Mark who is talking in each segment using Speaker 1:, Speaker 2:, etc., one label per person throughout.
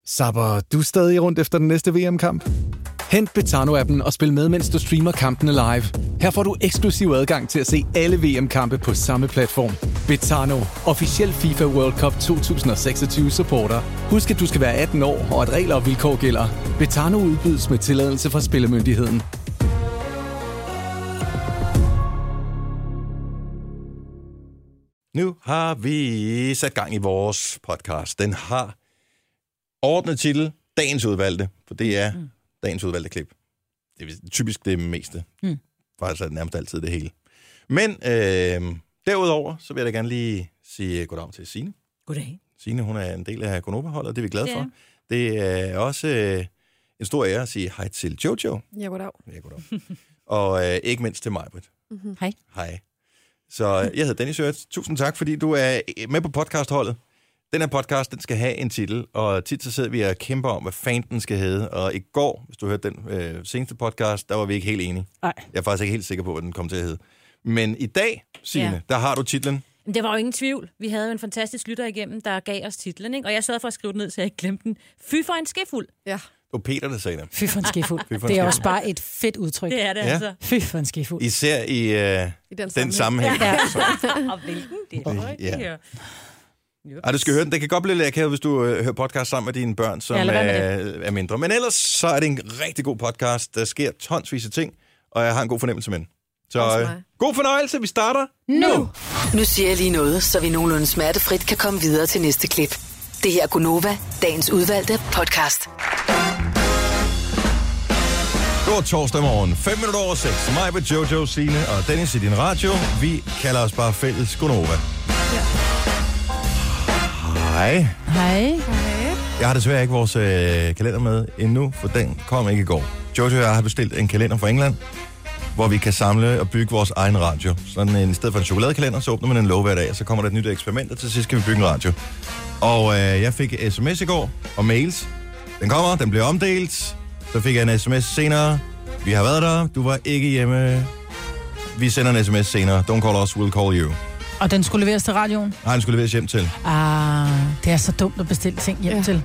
Speaker 1: Zapper du er stadig rundt efter den næste VM-kamp? Hent Betano-appen og spil med, mens du streamer kampene live. Her får du eksklusiv adgang til at se alle VM-kampe på samme platform. Betano, officiel FIFA World Cup 2026 supporter. Husk, at du skal være 18 år, og at regler og vilkår gælder. Betano udbydes med tilladelse fra Spillemyndigheden.
Speaker 2: Nu har vi sat gang i vores podcast. Den har ordnet titel Dagens Udvalgte, for det er dagens udvalgte klip. Det er typisk det meste. Faktisk er det nærmest altid det hele. Men derudover, så vil jeg da gerne lige sige goddag til Signe.
Speaker 3: Goddag.
Speaker 2: Signe, hun er en del af Gonova-holdet, det er vi glade for. Det er også en stor ære at sige hej til Jojo.
Speaker 4: Ja, goddag.
Speaker 2: Ja, goddag. Og ikke mindst til Majbrit.
Speaker 3: Hej.
Speaker 2: Hej. Så jeg hedder Dennis Hørts. Tusind tak, fordi du er med på podcastholdet. Den her podcast, den skal have en titel, og tit så sidder vi og kæmper om, hvad fanden den skal hedde. Og i går, hvis du hørte den seneste podcast, der var vi ikke helt enige.
Speaker 3: Nej.
Speaker 2: Jeg er faktisk ikke helt sikker på, hvad den kom til at hedde. Men i dag, Signe, der har du titlen.
Speaker 3: Det var jo ingen tvivl. Vi havde jo en fantastisk lytter igennem, der gav os titlen, ikke? Og jeg sad for at skrive den ned, så jeg ikke glemte den. Fy for en skefuld.
Speaker 4: Ja.
Speaker 2: Det var Peter, der sagde det.
Speaker 5: Fy for en skefuld. Det er også bare et fedt udtryk.
Speaker 3: Det er det, altså.
Speaker 5: Fy for en skefuld.
Speaker 2: Især i den sammenhæng.
Speaker 3: Ja. Og hvilken? Det er rigtigt her.
Speaker 2: Du skal høre den. Det kan godt blive lidt akavet, hvis du hører podcast sammen med dine børn, som er mindre. Men ellers så er det en rigtig god podcast. Der sker tonsvis af ting, og jeg har en god fornemmelse med den. Så god fornøjelse. Vi starter nu.
Speaker 6: Nu siger jeg lige noget, så vi nogenlunde smertefrit kan komme videre til næste klip. Det her er Gonova, dagens udvalgte podcast.
Speaker 2: God torsdag morgen. 5 minutter over 6. Mig med Jojo, Signe og Dennis i din radio. Vi kalder os bare fælles Gonova. Hej.
Speaker 5: Hej.
Speaker 2: Jeg har desværre ikke vores kalender med endnu, for den kom ikke i går. Jojo og jeg har bestilt en kalender fra England, hvor vi kan samle og bygge vores egen radio. Sådan i stedet for en chokoladekalender, så åbner man en låge hver dag, og så kommer der et nyt eksperiment, og til sidst skal vi bygge en radio. Og jeg fik sms i går og mails. Den kommer, den bliver omdelt. Så fik jeg en sms senere. Vi har været der, du var ikke hjemme. Vi sender en sms senere. Don't call us, we'll call you.
Speaker 5: Og den skulle leveres til radioen?
Speaker 2: Nej, den skulle leveres hjem til.
Speaker 5: Det er så dumt at bestille ting hjem til.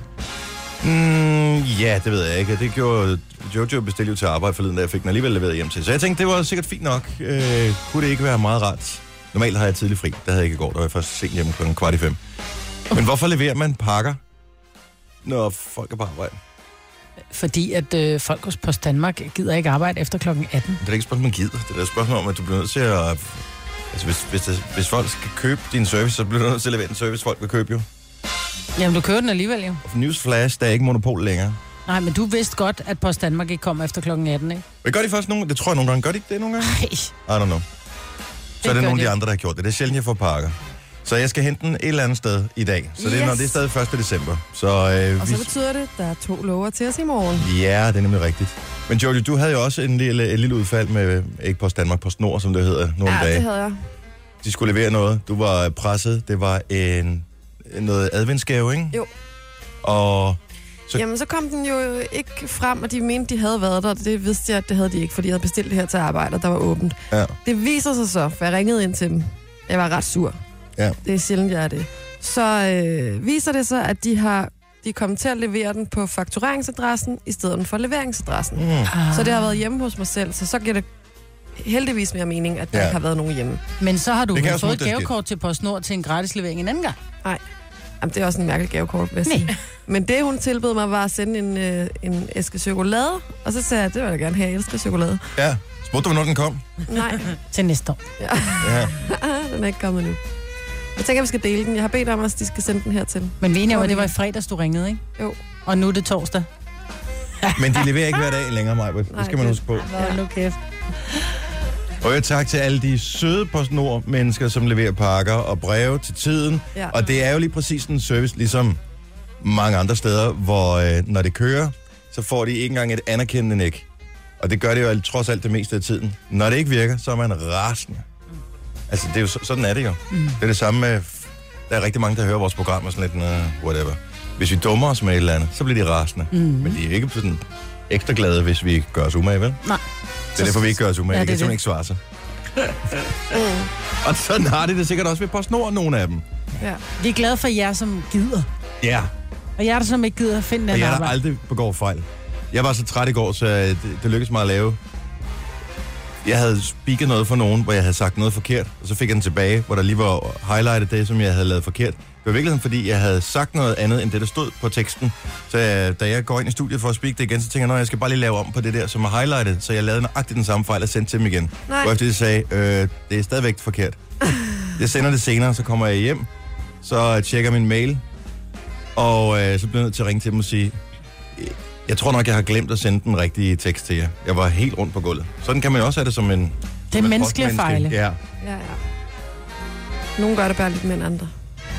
Speaker 2: Ja, det ved jeg ikke. Det gjorde Jojo bestilte jo til arbejde forleden, da jeg fik den alligevel leveret hjem til. Så jeg tænkte, det var sikkert fint nok. Kunne det ikke være meget rart? Normalt har jeg tidlig fri. Det havde jeg ikke i går. Der var jeg først sent hjemme 4:15. Men hvorfor leverer man pakker, når folk er på arbejde?
Speaker 5: Fordi at folk hos Post Danmark gider ikke arbejde efter klokken 18.
Speaker 2: Det er ikke et spørgsmål, man gider. Det er et spørgsmål om, at du bliver nødt til at... Altså, hvis folk skal købe din service, så bliver du nødt til at levere den service, folk vil købe jo.
Speaker 5: Jamen, du kører den alligevel jo.
Speaker 2: Newsflash, der er ikke monopol længere.
Speaker 5: Nej, men du vidste godt, at Post Danmark ikke kommer efter klokken 18, ikke?
Speaker 2: Det gør de først nogle... Det tror jeg nogle gange. Gør de ikke det nogle gange?
Speaker 5: Nej.
Speaker 2: I don't know. Så er det nogle af de andre, der har gjort det. Det er sjældent, jeg får pakker. Så jeg skal hente den et eller andet sted i dag. Så det er stadig 1. december. Så,
Speaker 4: og så betyder det, at der er 2 lover til os i morgen.
Speaker 2: Ja, det er nemlig rigtigt. Men Jojo, du havde jo også en lille udfald med, ikke Post Danmark, Post Nord, som det hedder, nogle dage.
Speaker 4: Ja, det havde jeg.
Speaker 2: De skulle levere noget. Du var presset. Det var noget adventsgave, ikke?
Speaker 4: Jo.
Speaker 2: Og...
Speaker 4: Jamen, så kom den jo ikke frem, og de mente, de havde været der. Det vidste jeg, at det havde de ikke, fordi jeg havde bestilt det her til arbejde, og der var åbent.
Speaker 2: Ja.
Speaker 4: Det viser sig så, for jeg ringede ind til dem. Jeg var ret sur.
Speaker 2: Ja. Det
Speaker 4: er sjældent, jeg er det. Så viser det sig, at de er kommet til at levere den på faktureringsadressen, i stedet for leveringsadressen. Så det har været hjemme hos mig selv, så giver det heldigvis mere mening, at der ikke har været nogen hjemme.
Speaker 5: Men så har du fået et gavekort til PostNord til en gratis levering en anden gang.
Speaker 4: Nej. Jamen, det er også en mærkelig gavekort, vil jeg sige. Men det, hun tilbød mig, var at sende en æske chokolade, og så sagde jeg, det vil jeg gerne have, jeg elsker chokolade.
Speaker 2: Ja. Spurgte du, hvornår den kom?
Speaker 4: Nej.
Speaker 5: Til næste år.
Speaker 4: Ja. Den er ikke kommet nu. Jeg tænker, vi skal dele den. Jeg har bedt om, at de skal sende den hertil.
Speaker 5: Men vi er enige om, at det var i fredags, du ringede, ikke?
Speaker 4: Jo.
Speaker 5: Og nu er det torsdag.
Speaker 2: Men de leverer ikke hver dag længere, Majbert. Det skal man huske på.
Speaker 5: Hvor nu kæft.
Speaker 2: Og tak til alle de søde PostNord-mennesker, som leverer pakker og breve til tiden. Ja. Og det er jo lige præcis en service, ligesom mange andre steder, hvor når det kører, så får de ikke engang et anerkendende næk. Og det gør det jo trods alt det meste af tiden. Når det ikke virker, så er man rasende. Altså, det er jo, sådan er det jo. Det er det samme med... Der er rigtig mange, der hører vores program og sådan lidt, whatever. Hvis vi dummer os med et eller andet, så bliver de rasende. Men de er ikke sådan ekstra glade, hvis vi gør os umage, vel?
Speaker 5: Nej.
Speaker 2: Det er derfor, vi ikke gør os umage.
Speaker 5: Ja,
Speaker 2: det kan simpelthen ikke svare sig. Og sådan har det sikkert også ved PostNord, nogle af dem.
Speaker 4: Ja.
Speaker 5: Vi er glade for jer, som gider.
Speaker 2: Ja.
Speaker 5: Og jeg er der, som ikke gider at finde
Speaker 2: Og
Speaker 5: den
Speaker 2: jeg der
Speaker 5: arbejde.
Speaker 2: aldrig begår fejl. Jeg var så træt i går, så det lykkedes mig at lave. Jeg havde speaket noget for nogen, hvor jeg havde sagt noget forkert, og så fik jeg den tilbage, hvor der lige var highlightet det, som jeg havde lavet forkert. Det var i virkeligheden, fordi jeg havde sagt noget andet, end det, der stod på teksten. Så da jeg går ind i studiet for at speak det igen, så tænker jeg, jeg skal bare lige lave om på det der, som er highlightet. Så jeg lavede nøjagtigt den samme fejl og sendte til dem igen. Hvorefter de sagde, det er stadigvæk forkert. Jeg sender det senere, så kommer jeg hjem, så tjekker min mail, og så bliver jeg nødt til at ringe til dem og sige, jeg tror nok, jeg har glemt at sende den rigtige tekst til jer. Jeg var helt rundt på gulvet. Sådan kan man også have det som en...
Speaker 5: Det er menneskelige fejle.
Speaker 2: Ja.
Speaker 4: Ja. Nogle gør det bare lidt mere end andre.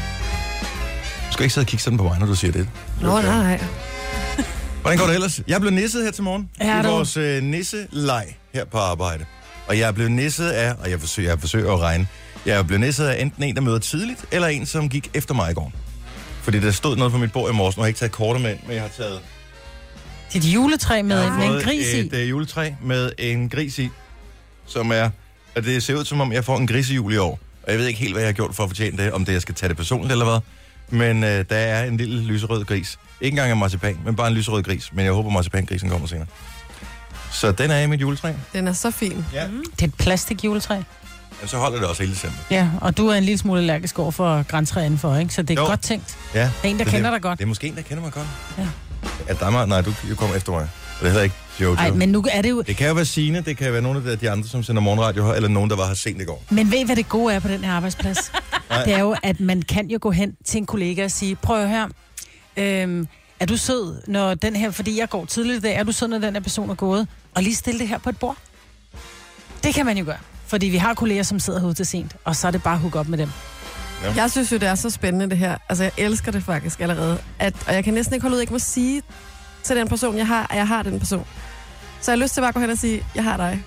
Speaker 2: Du skal ikke sidde og kigge sådan på mig, når du siger det.
Speaker 4: Nå, nej.
Speaker 2: Hvordan går det ellers? Jeg blev nisset her til morgen.
Speaker 5: Ja,
Speaker 2: i vores nisseleg her på arbejde. Og jeg er blevet nisset af, og jeg forsøger at regne, jeg er blevet nisset af enten en, der møder tidligt, eller en, som gik efter mig i går. Fordi der stod noget på mit bord i morges, og jeg har ikke taget kortet med, men jeg har taget...
Speaker 5: Dit juletræ med en gris i.
Speaker 2: Et juletræ med en gris i, som er... Og det ser ud som om, jeg får en grisejul i år. Og jeg ved ikke helt, hvad jeg har gjort for at fortjene det, om det jeg skal tage det personligt eller hvad. Men der er en lille lyserød gris. Ikke engang en marcipan, men bare en lyserød gris. Men jeg håber, marcipangrisen kommer senere. Så den er i mit juletræ.
Speaker 4: Den er så fin.
Speaker 2: Ja.
Speaker 5: Det er et plastikjuletræ.
Speaker 2: Men så holder det også hele december.
Speaker 5: Ja, og du er en lille smule allergisk over for græntræ indenfor, ikke? Så det er godt tænkt.
Speaker 2: Ja.
Speaker 5: Det er en, der kender dig godt.
Speaker 2: Det er måske en, der kender mig godt.
Speaker 5: Ja.
Speaker 2: Er der mig? Nej, du kommer efter mig. Det er heller ikke Jojo.
Speaker 5: Nej, men nu er det jo...
Speaker 2: Det kan jo være Signe, det kan være nogle af de andre, som sender morgenradio, eller nogen, der var her sent i går.
Speaker 5: Men ved I, hvad det gode er på den her arbejdsplads? Det er jo, at man kan jo gå hen til en kollega og sige, prøv her, er du sød, når den her, fordi jeg går tidligt i dag, er du sød, når den her person er gået, og lige stille det her på et bord? Det kan man jo gøre, fordi vi har kolleger, som sidder herude til sent, og så er det bare at hooke op med dem.
Speaker 4: Ja. Jeg synes jo, det er så spændende det her. Altså, jeg elsker det faktisk allerede. Og jeg kan næsten ikke holde ud, ikke må sige til den person, jeg har, at jeg har den person. Så jeg har lyst til bare at gå hen og sige, jeg har dig.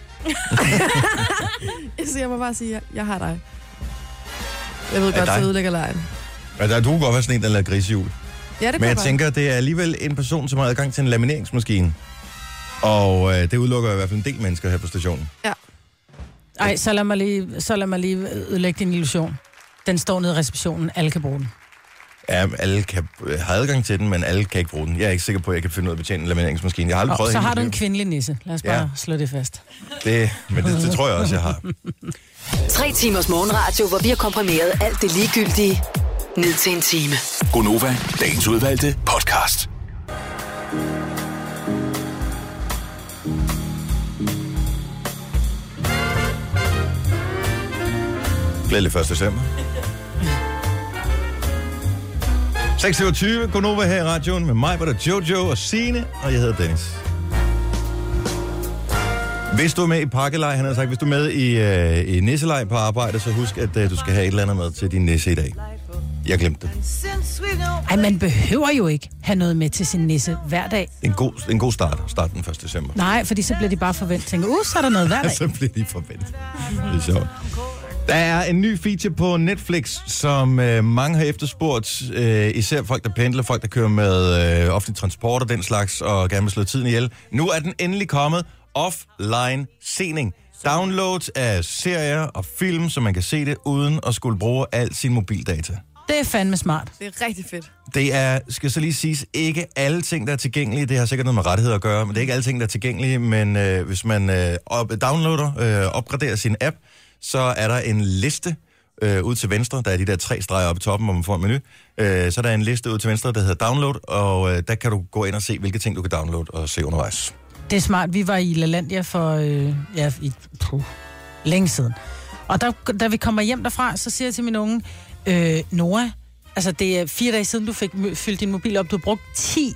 Speaker 4: Så jeg må bare sige, jeg har dig. Jeg ved godt, så ødelægger lejen.
Speaker 2: Ja, du kan godt være sådan en, der lader grisehjul.
Speaker 4: Ja, det
Speaker 2: men jeg tænker, det er alligevel en person, som har adgang til en lamineringsmaskine. Og det udelukker i hvert fald en del mennesker her på stationen.
Speaker 4: Ja.
Speaker 5: Ej, så lad mig lige ødelægge din illusion. Den står nede i receptionen. Alle kan bruge den.
Speaker 2: Ja, alle kan have adgang til den, men alle kan ikke bruge den. Jeg er ikke sikker på, at jeg kan finde ud af at betjene en lamineringsmaskine. Jeg har aldrig prøvet.
Speaker 5: Så har du en kvindelig nisse. Lad os bare slå det fast.
Speaker 2: Men det tror jeg også, jeg har.
Speaker 6: 3 timers morgenradio, hvor vi har komprimeret alt det ligegyldige ned til en time.
Speaker 7: Gonova, dagens udvalgte podcast.
Speaker 2: Glædelig 1. december. 6:27, Gonova her i radioen med mig, hvor der Jojo og Signe, og jeg hedder Dennis. Hvis du er med i pakkelej, han har sagt, hvis du er med i nisselej på arbejde, så husk, at du skal have et eller andet med til din nisse i dag. Jeg glemte det.
Speaker 5: Ej, man behøver jo ikke have noget med til sin nisse hver dag.
Speaker 2: Det er en god start den 1. december.
Speaker 5: Nej, fordi så bliver de bare forventet. Tænker, så er der noget hver dag.
Speaker 2: Så bliver de forventet. Det er sjovt. Der er en ny feature på Netflix, som mange har efterspurgt. Især folk, der pendler, folk, der kører med offentlig transport og den slags, og gerne vil slå tiden ihjel. Nu er den endelig kommet. Offline sening. Downloads af serier og film, så man kan se det, uden at skulle bruge al sin mobildata.
Speaker 5: Det er fandme smart.
Speaker 4: Det er rigtig fedt.
Speaker 2: Det er, skal så lige siges, ikke alle ting, der er tilgængelige. Det har sikkert noget med rettigheder at gøre, men det er ikke alle ting, der er tilgængelige. Men hvis man downloader, opgraderer sin app, så er der en liste ud til venstre. Der er de der 3 streger oppe i toppen, hvor man får en menu. Så er der en liste ud til venstre, der hedder download, og der kan du gå ind og se, hvilke ting du kan downloade og se undervejs.
Speaker 5: Det er smart. Vi var i LaLandia for længe siden. Og da vi kommer hjem derfra, så siger jeg til min unge, Nora, altså det er 4 dage siden, du fik fyldt din mobil op. Du har brugt 10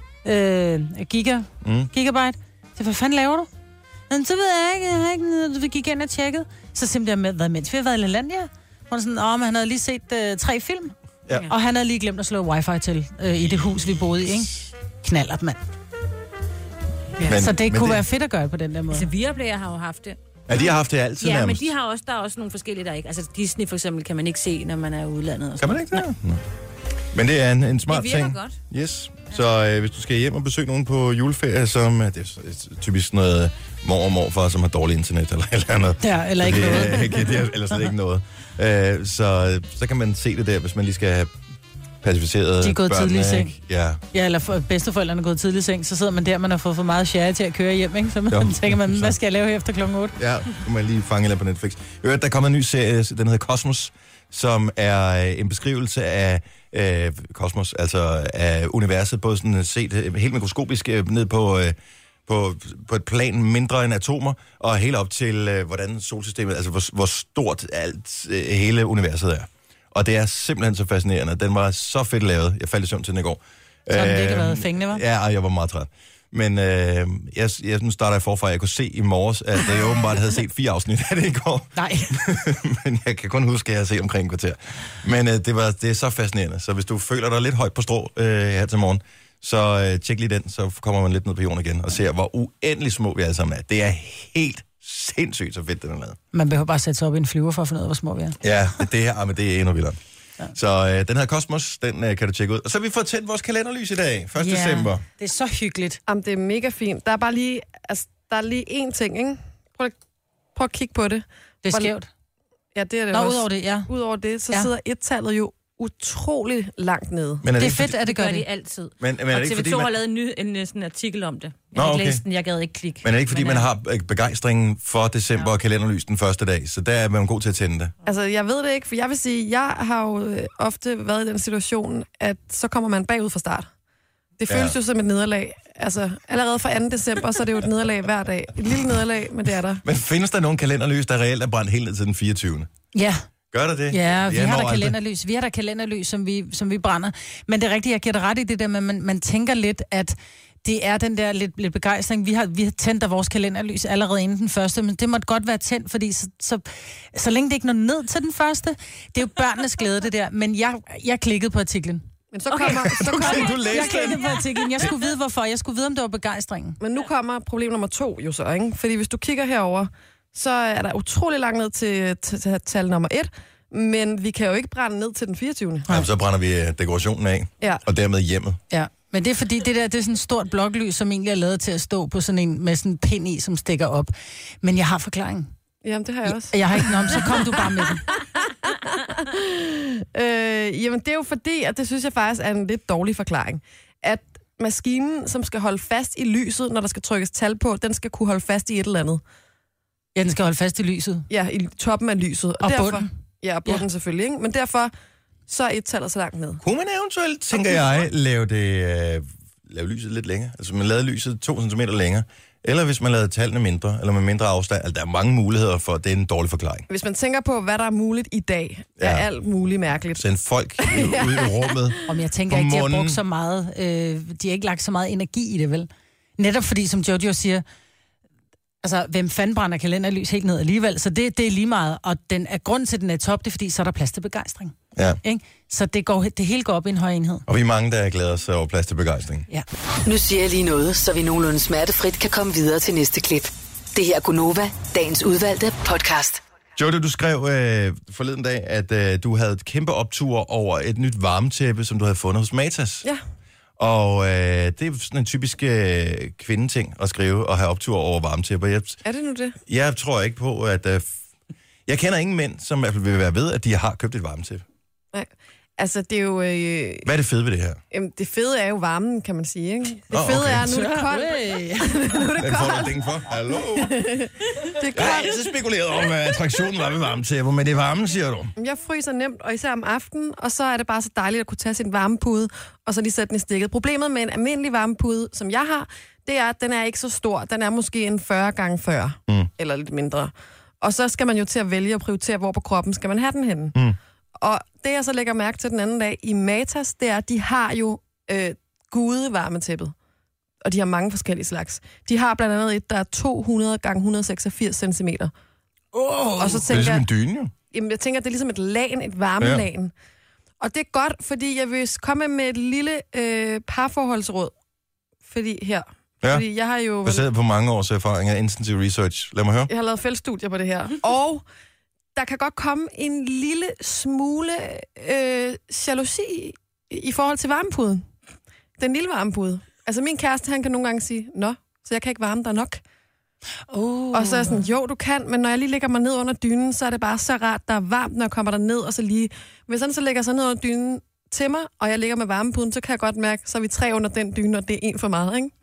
Speaker 5: gigabyte. Så hvad fanden laver du? Men så ved jeg ikke, du gik ind og tjekkede. Så simpelthen med, mens vi har været i LaLandia, var det sådan, men han havde lige set 3 film. Ja. Og han havde lige glemt at slå wifi til i det hus, vi boede i, ikke? Knallert, mand. Ja. Så det kunne være fedt at gøre på den der måde.
Speaker 3: Altså, Viaplay har jo haft det.
Speaker 2: Ja, de har haft det altid
Speaker 3: nærmest.
Speaker 2: nærmest.
Speaker 3: Men der er også nogle forskellige, der ikke. Altså, Disney for eksempel kan man ikke se, når man er i udlandet. Og
Speaker 2: kan man ikke det? Nej. Men det er en smart ting.
Speaker 3: Det virker godt.
Speaker 2: Yes. Så hvis du skal hjem og besøge nogen på juleferie, som det er typisk noget mor og morfar, som har dårligt internet eller andet.
Speaker 5: Ja, eller ikke noget.
Speaker 2: Eller slet ikke noget. Så kan man se det der, hvis man lige skal have pacificerede
Speaker 5: De er gået
Speaker 2: børnene,
Speaker 5: tidligt i seng.
Speaker 2: ikke? Ja.
Speaker 5: Ja, eller bedsteforældrene er gået tidligt i seng, så sidder man der, man har fået for meget sherry til at køre hjem, ikke? Så man tænker man, hvad skal jeg lave her efter klokken 8?
Speaker 2: Ja, kunne man lige fange lidt på Netflix. Der kommer en ny serie, den hedder Cosmos, som er en beskrivelse af kosmos, altså af universet, både sådan set helt mikroskopisk ned på et plan mindre end atomer, og helt op til, hvordan solsystemet, altså hvor stort alt hele universet er. Og det er simpelthen så fascinerende. Den var så fedt lavet. Jeg faldt i søvn til den i går.
Speaker 5: Så har den ikke været fængende, hva'?
Speaker 2: Ja, og jeg var meget træt. Men nu starter jeg forfra. Jeg kunne se i morges, at jeg åbenbart havde set 4 afsnit af det i går.
Speaker 5: Nej.
Speaker 2: Men jeg kan kun huske, at jeg har set omkring en kvarter. Men det er så fascinerende. Så hvis du føler dig lidt højt på strå her til morgen, så tjek lige den, så kommer man lidt ned på jorden igen og ser, hvor uendelig små vi alle sammen er. Det er helt sindssygt så fedt, den er lavet.
Speaker 5: Man behøver bare sætte sig op i en flyver for at finde ud af, hvor små vi er.
Speaker 2: Ja, det er endnu vildere. Ja. Så den her Cosmos, den kan du tjekke ud. Og så har vi fået tændt vores kalenderlys i dag, 1. december.
Speaker 5: Det er så hyggeligt.
Speaker 4: Jamen, det er mega fint. Der er bare lige, der er lige én ting, ikke? Prøv at kigge på det.
Speaker 5: Det er skævt.
Speaker 4: Ja, det er det
Speaker 5: også.
Speaker 4: også.
Speaker 5: Udover det, ja.
Speaker 4: Udover det, så sidder et-tallet jo utrolig langt nede.
Speaker 2: Men
Speaker 5: det er fedt, at det gør
Speaker 3: de altid.
Speaker 2: Men er det
Speaker 3: og
Speaker 2: ikke,
Speaker 3: TV2 har lavet en sådan artikel om det. Jeg
Speaker 2: har ikke
Speaker 3: læst den, jeg gad ikke klikke.
Speaker 2: Men er det ikke, fordi man har begejstringen for december og kalenderlys den første dag, så der er man god til at tænde det?
Speaker 4: Altså, jeg ved det ikke, for jeg vil sige, jeg har jo ofte været i den situation, at så kommer man bagud fra start. Det føles jo som et nederlag. Altså, allerede fra 2. december, så er det jo et nederlag hver dag. Et lille nederlag, men det er der.
Speaker 2: Men findes der nogen kalenderlys, der reelt er brændt helt ned til den 24.
Speaker 5: Ja.
Speaker 2: Gør der det?
Speaker 5: Ja, vi har der kalenderlys, som vi brænder. Men det er rigtigt, jeg giver dig ret i det der, men man tænker lidt, at det er den der lidt begejstring. Vi har tændt af vores kalenderlys allerede inden den første, men det måtte godt være tændt, fordi så længe det ikke når ned til den første, det er jo børnenes glæde, det der. Men jeg klikkede på artiklen.
Speaker 4: Men så kommer
Speaker 5: jeg klikkede på artiklen. Jeg skulle vide, hvorfor. Jeg skulle vide, om det var begejstringen.
Speaker 4: Men nu kommer problem nummer 2 jo så, ikke? Fordi hvis du kigger herover, så er der utrolig langt ned til tal nummer 1, men vi kan jo ikke brænde ned til den 24.
Speaker 2: Jamen, så brænder vi dekorationen af, og dermed hjemmet.
Speaker 5: Ja, men det er fordi, det er sådan et stort bloklys, som egentlig er lavet til at stå på sådan en med sådan en pind i, som stikker op. Men jeg har forklaringen.
Speaker 4: Jamen, det har jeg også.
Speaker 5: Jeg har ikke nogen, så kom du bare med den.
Speaker 4: Jamen, det er jo fordi, at det synes jeg faktisk er en lidt dårlig forklaring. At maskinen, som skal holde fast i lyset, når der skal trykkes tal på, den skal kunne holde fast i et eller andet.
Speaker 5: Ja, den skal holde fast i lyset.
Speaker 4: Ja, i toppen af lyset.
Speaker 5: Og
Speaker 4: derfor,
Speaker 5: bunden.
Speaker 4: Ja, og bunden selvfølgelig, ikke? Men derfor, så er et-tallet så langt ned.
Speaker 2: Kunne man eventuelt, tænker jeg, lave lyset lidt længere? Altså, man lavede lyset 2 cm længere. Eller hvis man lavede tallene mindre, eller med mindre afstand. Altså, der er mange muligheder for, det er en dårlig forklaring.
Speaker 4: Hvis man tænker på, hvad der er muligt i dag, er alt muligt mærkeligt.
Speaker 2: Send folk ud i rummet.
Speaker 5: Om jeg tænker ikke, de har brugt så meget, de har ikke lagt så meget energi i det, vel? Netop fordi, som Jojo siger, altså, hvem fanden brænder kalenderlys helt ned alligevel? Så det er lige meget, og grund til, at den er top, det er fordi, så er der plads til begejstring.
Speaker 2: Ja.
Speaker 5: Ikke? Så det hele går op i en høj enhed.
Speaker 2: Og vi er mange, der glæder os over plads til begejstring.
Speaker 5: Ja.
Speaker 6: Nu siger jeg lige noget, så vi nogenlunde smertefrit kan komme videre til næste klip. Det her er Gunova, dagens udvalgte podcast.
Speaker 2: Jojo, du skrev forleden dag, at du havde et kæmpe optur over et nyt varmetæppe, som du havde fundet hos Matas.
Speaker 4: Ja.
Speaker 2: Og det er sådan en typisk kvindeting at skrive og have optur over varmetæpper.
Speaker 4: Er det nu det?
Speaker 2: Jeg tror ikke på, at... jeg kender ingen mænd, som i hvert fald vil være ved, at de har købt et varmetæppe.
Speaker 4: Nej. Altså, det er jo...
Speaker 2: Hvad er det fede ved det her?
Speaker 4: Det fede er jo varmen, kan man sige, ikke? Det fede er, nu er det koldt. Nu er det
Speaker 2: koldt. Den får du ding for. Hallo?
Speaker 4: Det er koldt.
Speaker 2: Jeg så spekuleret om, hvad attraktionen var ved varmetæpper, men det er varmen, siger du.
Speaker 4: Jeg fryser nemt, og især om aftenen, og så er det bare så dejligt at kunne tage sin varmepude, og så lige sætte den i stikket. Problemet med en almindelig varmepude, som jeg har, det er, at den er ikke så stor. Den er måske en 40x40, eller lidt mindre. Og så skal man jo til at vælge og prioritere, hvor på kroppen skal man have den henne. Og det, jeg så lægger mærke til den anden dag i Matas, det er, at de har jo gude varmetæppet. Og de har mange forskellige slags. De har blandt andet et, der er 200x186 cm. Og så tænker
Speaker 2: det er som en dyne, jo.
Speaker 4: Jamen, jeg tænker, at det er ligesom et lagen, et varmelagen. Og det er godt, fordi jeg vil komme med et lille parforholdsråd. Fordi her...
Speaker 2: Ja,
Speaker 4: fordi jeg har jo...
Speaker 2: baseret på mange års erfaring af intensive research. Lad mig høre.
Speaker 4: Jeg har lavet feltstudier på det her. Og der kan godt komme en lille smule jalousi i forhold til varmepuden. Den lille varmepude. Altså min kæreste, han kan nogle gange sige, nå, så jeg kan ikke varme dig nok. Og så er jeg sådan, jo, du kan, men når jeg lige lægger mig ned under dynen, så er det bare så rart, der er varmt, når jeg kommer der ned, og så lige... Hvis han så lægger sig ned under dynen til mig, og jeg ligger med varmepuden, så kan jeg godt mærke, så er vi 3 under den dyne, og det er 1 for meget, ikke?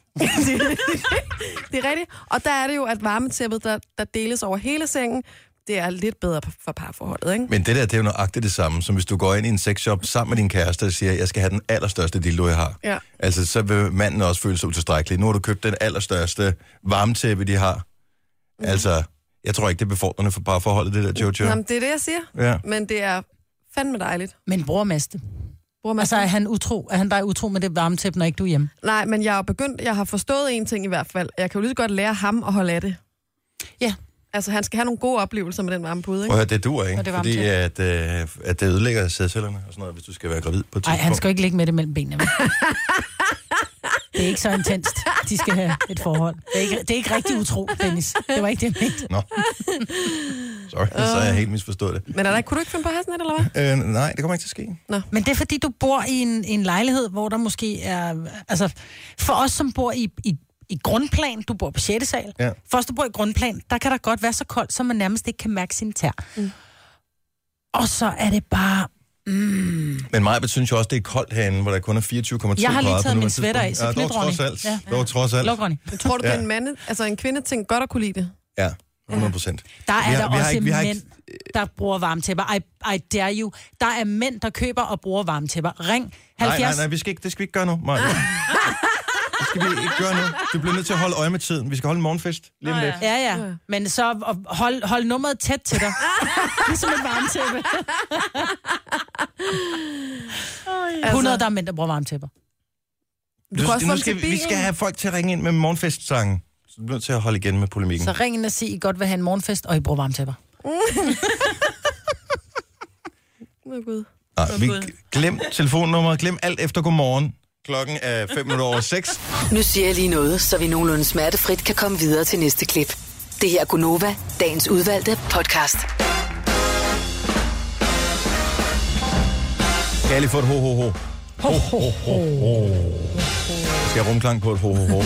Speaker 4: Det er rigtigt. Og der er det jo, at varmetæppet, der deles over hele sengen, det er lidt bedre for parforholdet, ikke?
Speaker 2: Men det er jo nøjagtigt det samme, som hvis du går ind i en sexshop sammen med din kæreste og siger, jeg skal have den allerstørste dildo, jeg har.
Speaker 4: Ja.
Speaker 2: Altså, så vil manden også føle sig utilstrækkelig. Nu har du købt den allerstørste varmetæppe, de har. Altså, jeg tror ikke, det er befordrende for parforholdet, det der, Jojo.
Speaker 4: Jamen, det er det, jeg siger.
Speaker 2: Ja.
Speaker 4: Men det er fandme dejligt.
Speaker 5: Men bruger Maste. Altså, er han utro? Er han bare utro med det varmetæppe, når ikke du er hjemme?
Speaker 4: Nej, men jeg har forstået en ting i hvert fald. Jeg kan jo lige så godt lære ham at holde af det.
Speaker 5: Ja.
Speaker 4: Altså, han skal have nogle gode oplevelser med den varmepude, ikke?
Speaker 2: Og det duer ikke, fordi at det ødelægger sædcellerne og sådan noget, hvis du skal være gravid på et tidspunkt.
Speaker 5: Nej, han skal ikke ligge med det mellem benene. Det er ikke så intenst. De skal have et forhold. Det er ikke rigtig utro, Dennis. Det var ikke det, jeg mente.
Speaker 2: Nå. Sorry, så har jeg helt misforstået det.
Speaker 4: Men kunne du ikke finde på at have sådan et, eller hvad?
Speaker 2: Nej, det kommer ikke til at ske.
Speaker 4: Nå.
Speaker 5: Men det er fordi, du bor i en lejlighed, hvor der måske er... Altså, for os, som bor i grundplan, du bor på 6. sal.
Speaker 2: Ja.
Speaker 5: For os, du bor i grundplan, der kan der godt være så koldt, så man nærmest ikke kan mærke sin tær. Og så er det bare...
Speaker 2: Men Majbet synes jo også, det er koldt herinde, hvor der kun er 24,2 grader.
Speaker 5: Jeg har lige taget min sweater af, så
Speaker 2: dog trods alt. Dog trods alt.
Speaker 5: Luk, Ronny.
Speaker 4: Men tror du, det er en kvindeting godt at kunne lide det?
Speaker 2: Ja, 100%.
Speaker 5: Der er der også mænd, der bruger varmetæpper. I dare you. Der er mænd, der køber og bruger varmetæpper. Ring 70...
Speaker 2: Nej, det skal vi ikke gøre nu, Majbet. Det skal vi ikke gøre nu. Du bliver nødt til at holde øje med tiden. Vi skal holde en morgenfest lige om lidt.
Speaker 5: Ja. Men så hold nummeret tæt til dig. Ligesom et varmetæppe. 100, der er mænd, der bruger varmetæpper.
Speaker 2: Vi skal have folk til at ringe ind med morgenfestsangen. Så du bliver nødt til at holde igen med polemikken.
Speaker 5: Så ring ind og sig, I godt vil have en morgenfest, og I bruger varmetæpper.
Speaker 4: Gud.
Speaker 2: Glem telefonnummeret. Glem alt efter godmorgen. Klokken er 6:05.
Speaker 6: Nu siger jeg lige noget, så vi nogenlunde smertefrit kan komme videre til næste klip. Det her er Gunova, dagens udvalgte podcast.
Speaker 2: Skal jeg lige få et ho-ho-ho? Ho-ho-ho. Skal jeg rumklang på et ho-ho-ho?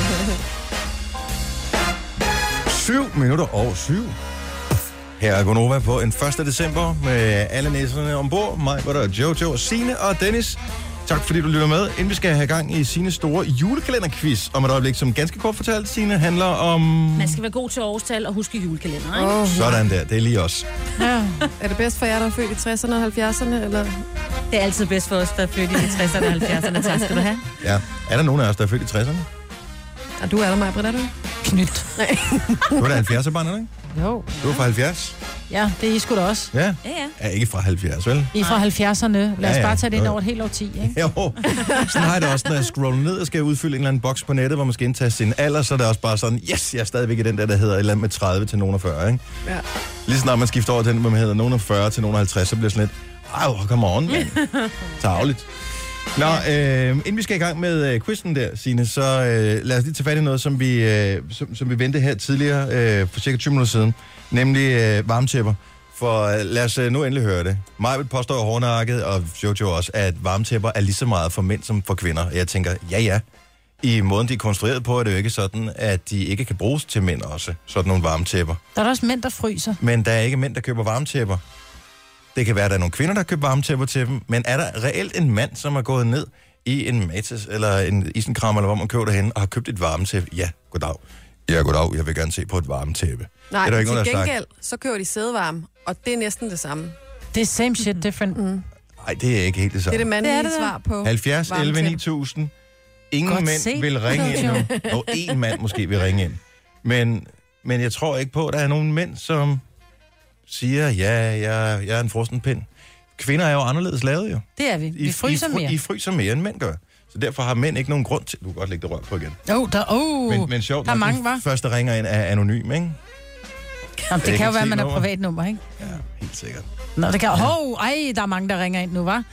Speaker 2: 7:07. Her er Gunova på en 1. december med alle næserne ombord. Mig, hvor der er Jojo, Signe og Dennis. Tak fordi du lytter med. Inden vi skal have gang i Signes store julekalenderquiz om et øjeblik, som ganske kort fortalt, Signe, handler om...
Speaker 3: Man skal være god til årstal og huske julekalender, ikke?
Speaker 2: Sådan der, det er lige os.
Speaker 4: Ja. Er det bedst for jer, der er født i 60'erne og 70'erne, eller?
Speaker 3: Det er altid bedst for os, der er født i 60'erne og 70'erne. Tak skal du have.
Speaker 2: Ja. Er der nogen af os, der er født i 60'erne?
Speaker 4: Ja, du er der, Maja, er du?
Speaker 5: Knyt.
Speaker 4: Nej.
Speaker 2: Du er da 70'er-barn, eller ikke?
Speaker 5: Jo.
Speaker 2: Du er fra 70?
Speaker 5: Ja, det er I sgu da også.
Speaker 2: Ja.
Speaker 3: Ja.
Speaker 2: Er ikke fra 70, vel?
Speaker 5: I er fra 70'erne. Lad os bare tage det ind
Speaker 2: Jo.
Speaker 5: over et helt årti, ikke?
Speaker 2: Jo, sådan har jeg det også, når jeg scroller ned og skal udfylde en eller anden boks på nettet, hvor man skal indtaste sin alder, så er det også bare sådan, yes, jeg er stadigvæk i den der hedder et eller andet med 30 til nogen af 40, ikke?
Speaker 4: Ja.
Speaker 2: Lige snart man skifter over til den, hvor man hedder nogen af 40 til nogen af 50, så bliver det sådan lidt, come on, mand. Tarveligt. Nå, inden vi skal i gang med quizzen der, Signe, så lad os lige tage fat i noget, som vi ventede her tidligere, for cirka 20 minutter siden, nemlig varmetæpper. For lad os nu endelig høre det. Majbet påstår hårdnakket, og Jojo også, at varmetæpper er lige så meget for mænd som for kvinder. Og jeg tænker, ja. I måden, de er konstrueret på, er det jo ikke sådan, at de ikke kan bruges til mænd også, sådan nogle varmetæpper.
Speaker 5: Der er der også mænd, der fryser.
Speaker 2: Men der er ikke mænd, der køber varmetæpper. Det kan være, at der er nogle kvinder, der køber varmetæpper til dem, men er der reelt en mand, som er gået ned i en Matas eller en isenkram, eller hvor man køber det hen, og har købt et varmetæppe? Ja, goddag. Ja, goddag. Jeg vil gerne se på et varmetæppe.
Speaker 4: Nej,
Speaker 2: det er
Speaker 4: til gengæld, så køber de sædevarme, og det er næsten det samme.
Speaker 5: Det er same shit, different.
Speaker 2: Nej, det er ikke helt det samme.
Speaker 4: Det er det mandlige svar på
Speaker 2: 70, 11, 9000. Ingen
Speaker 5: Godt
Speaker 2: mænd
Speaker 5: set.
Speaker 2: vil ringe ind nu. Og en mand måske vil ringe ind. Men jeg tror ikke på, at der er nogen mænd, som siger, jeg er en frossen pind. Kvinder er jo anderledes lavet, jo.
Speaker 5: Det er vi. Vi fryser mere.
Speaker 2: I fryser mere, end mænd gør. Så derfor har mænd ikke nogen grund til... Du kan godt lægge det rør på igen.
Speaker 5: Men
Speaker 2: sjovt,
Speaker 5: der er
Speaker 2: nok,
Speaker 5: mange,
Speaker 2: den første ringer ind er anonym, ikke?
Speaker 5: Jamen, det kan jo være, at man er privatnummer, ikke?
Speaker 2: Ja, helt sikkert.
Speaker 5: Nå, det kan... der er mange, der ringer ind nu, hva'?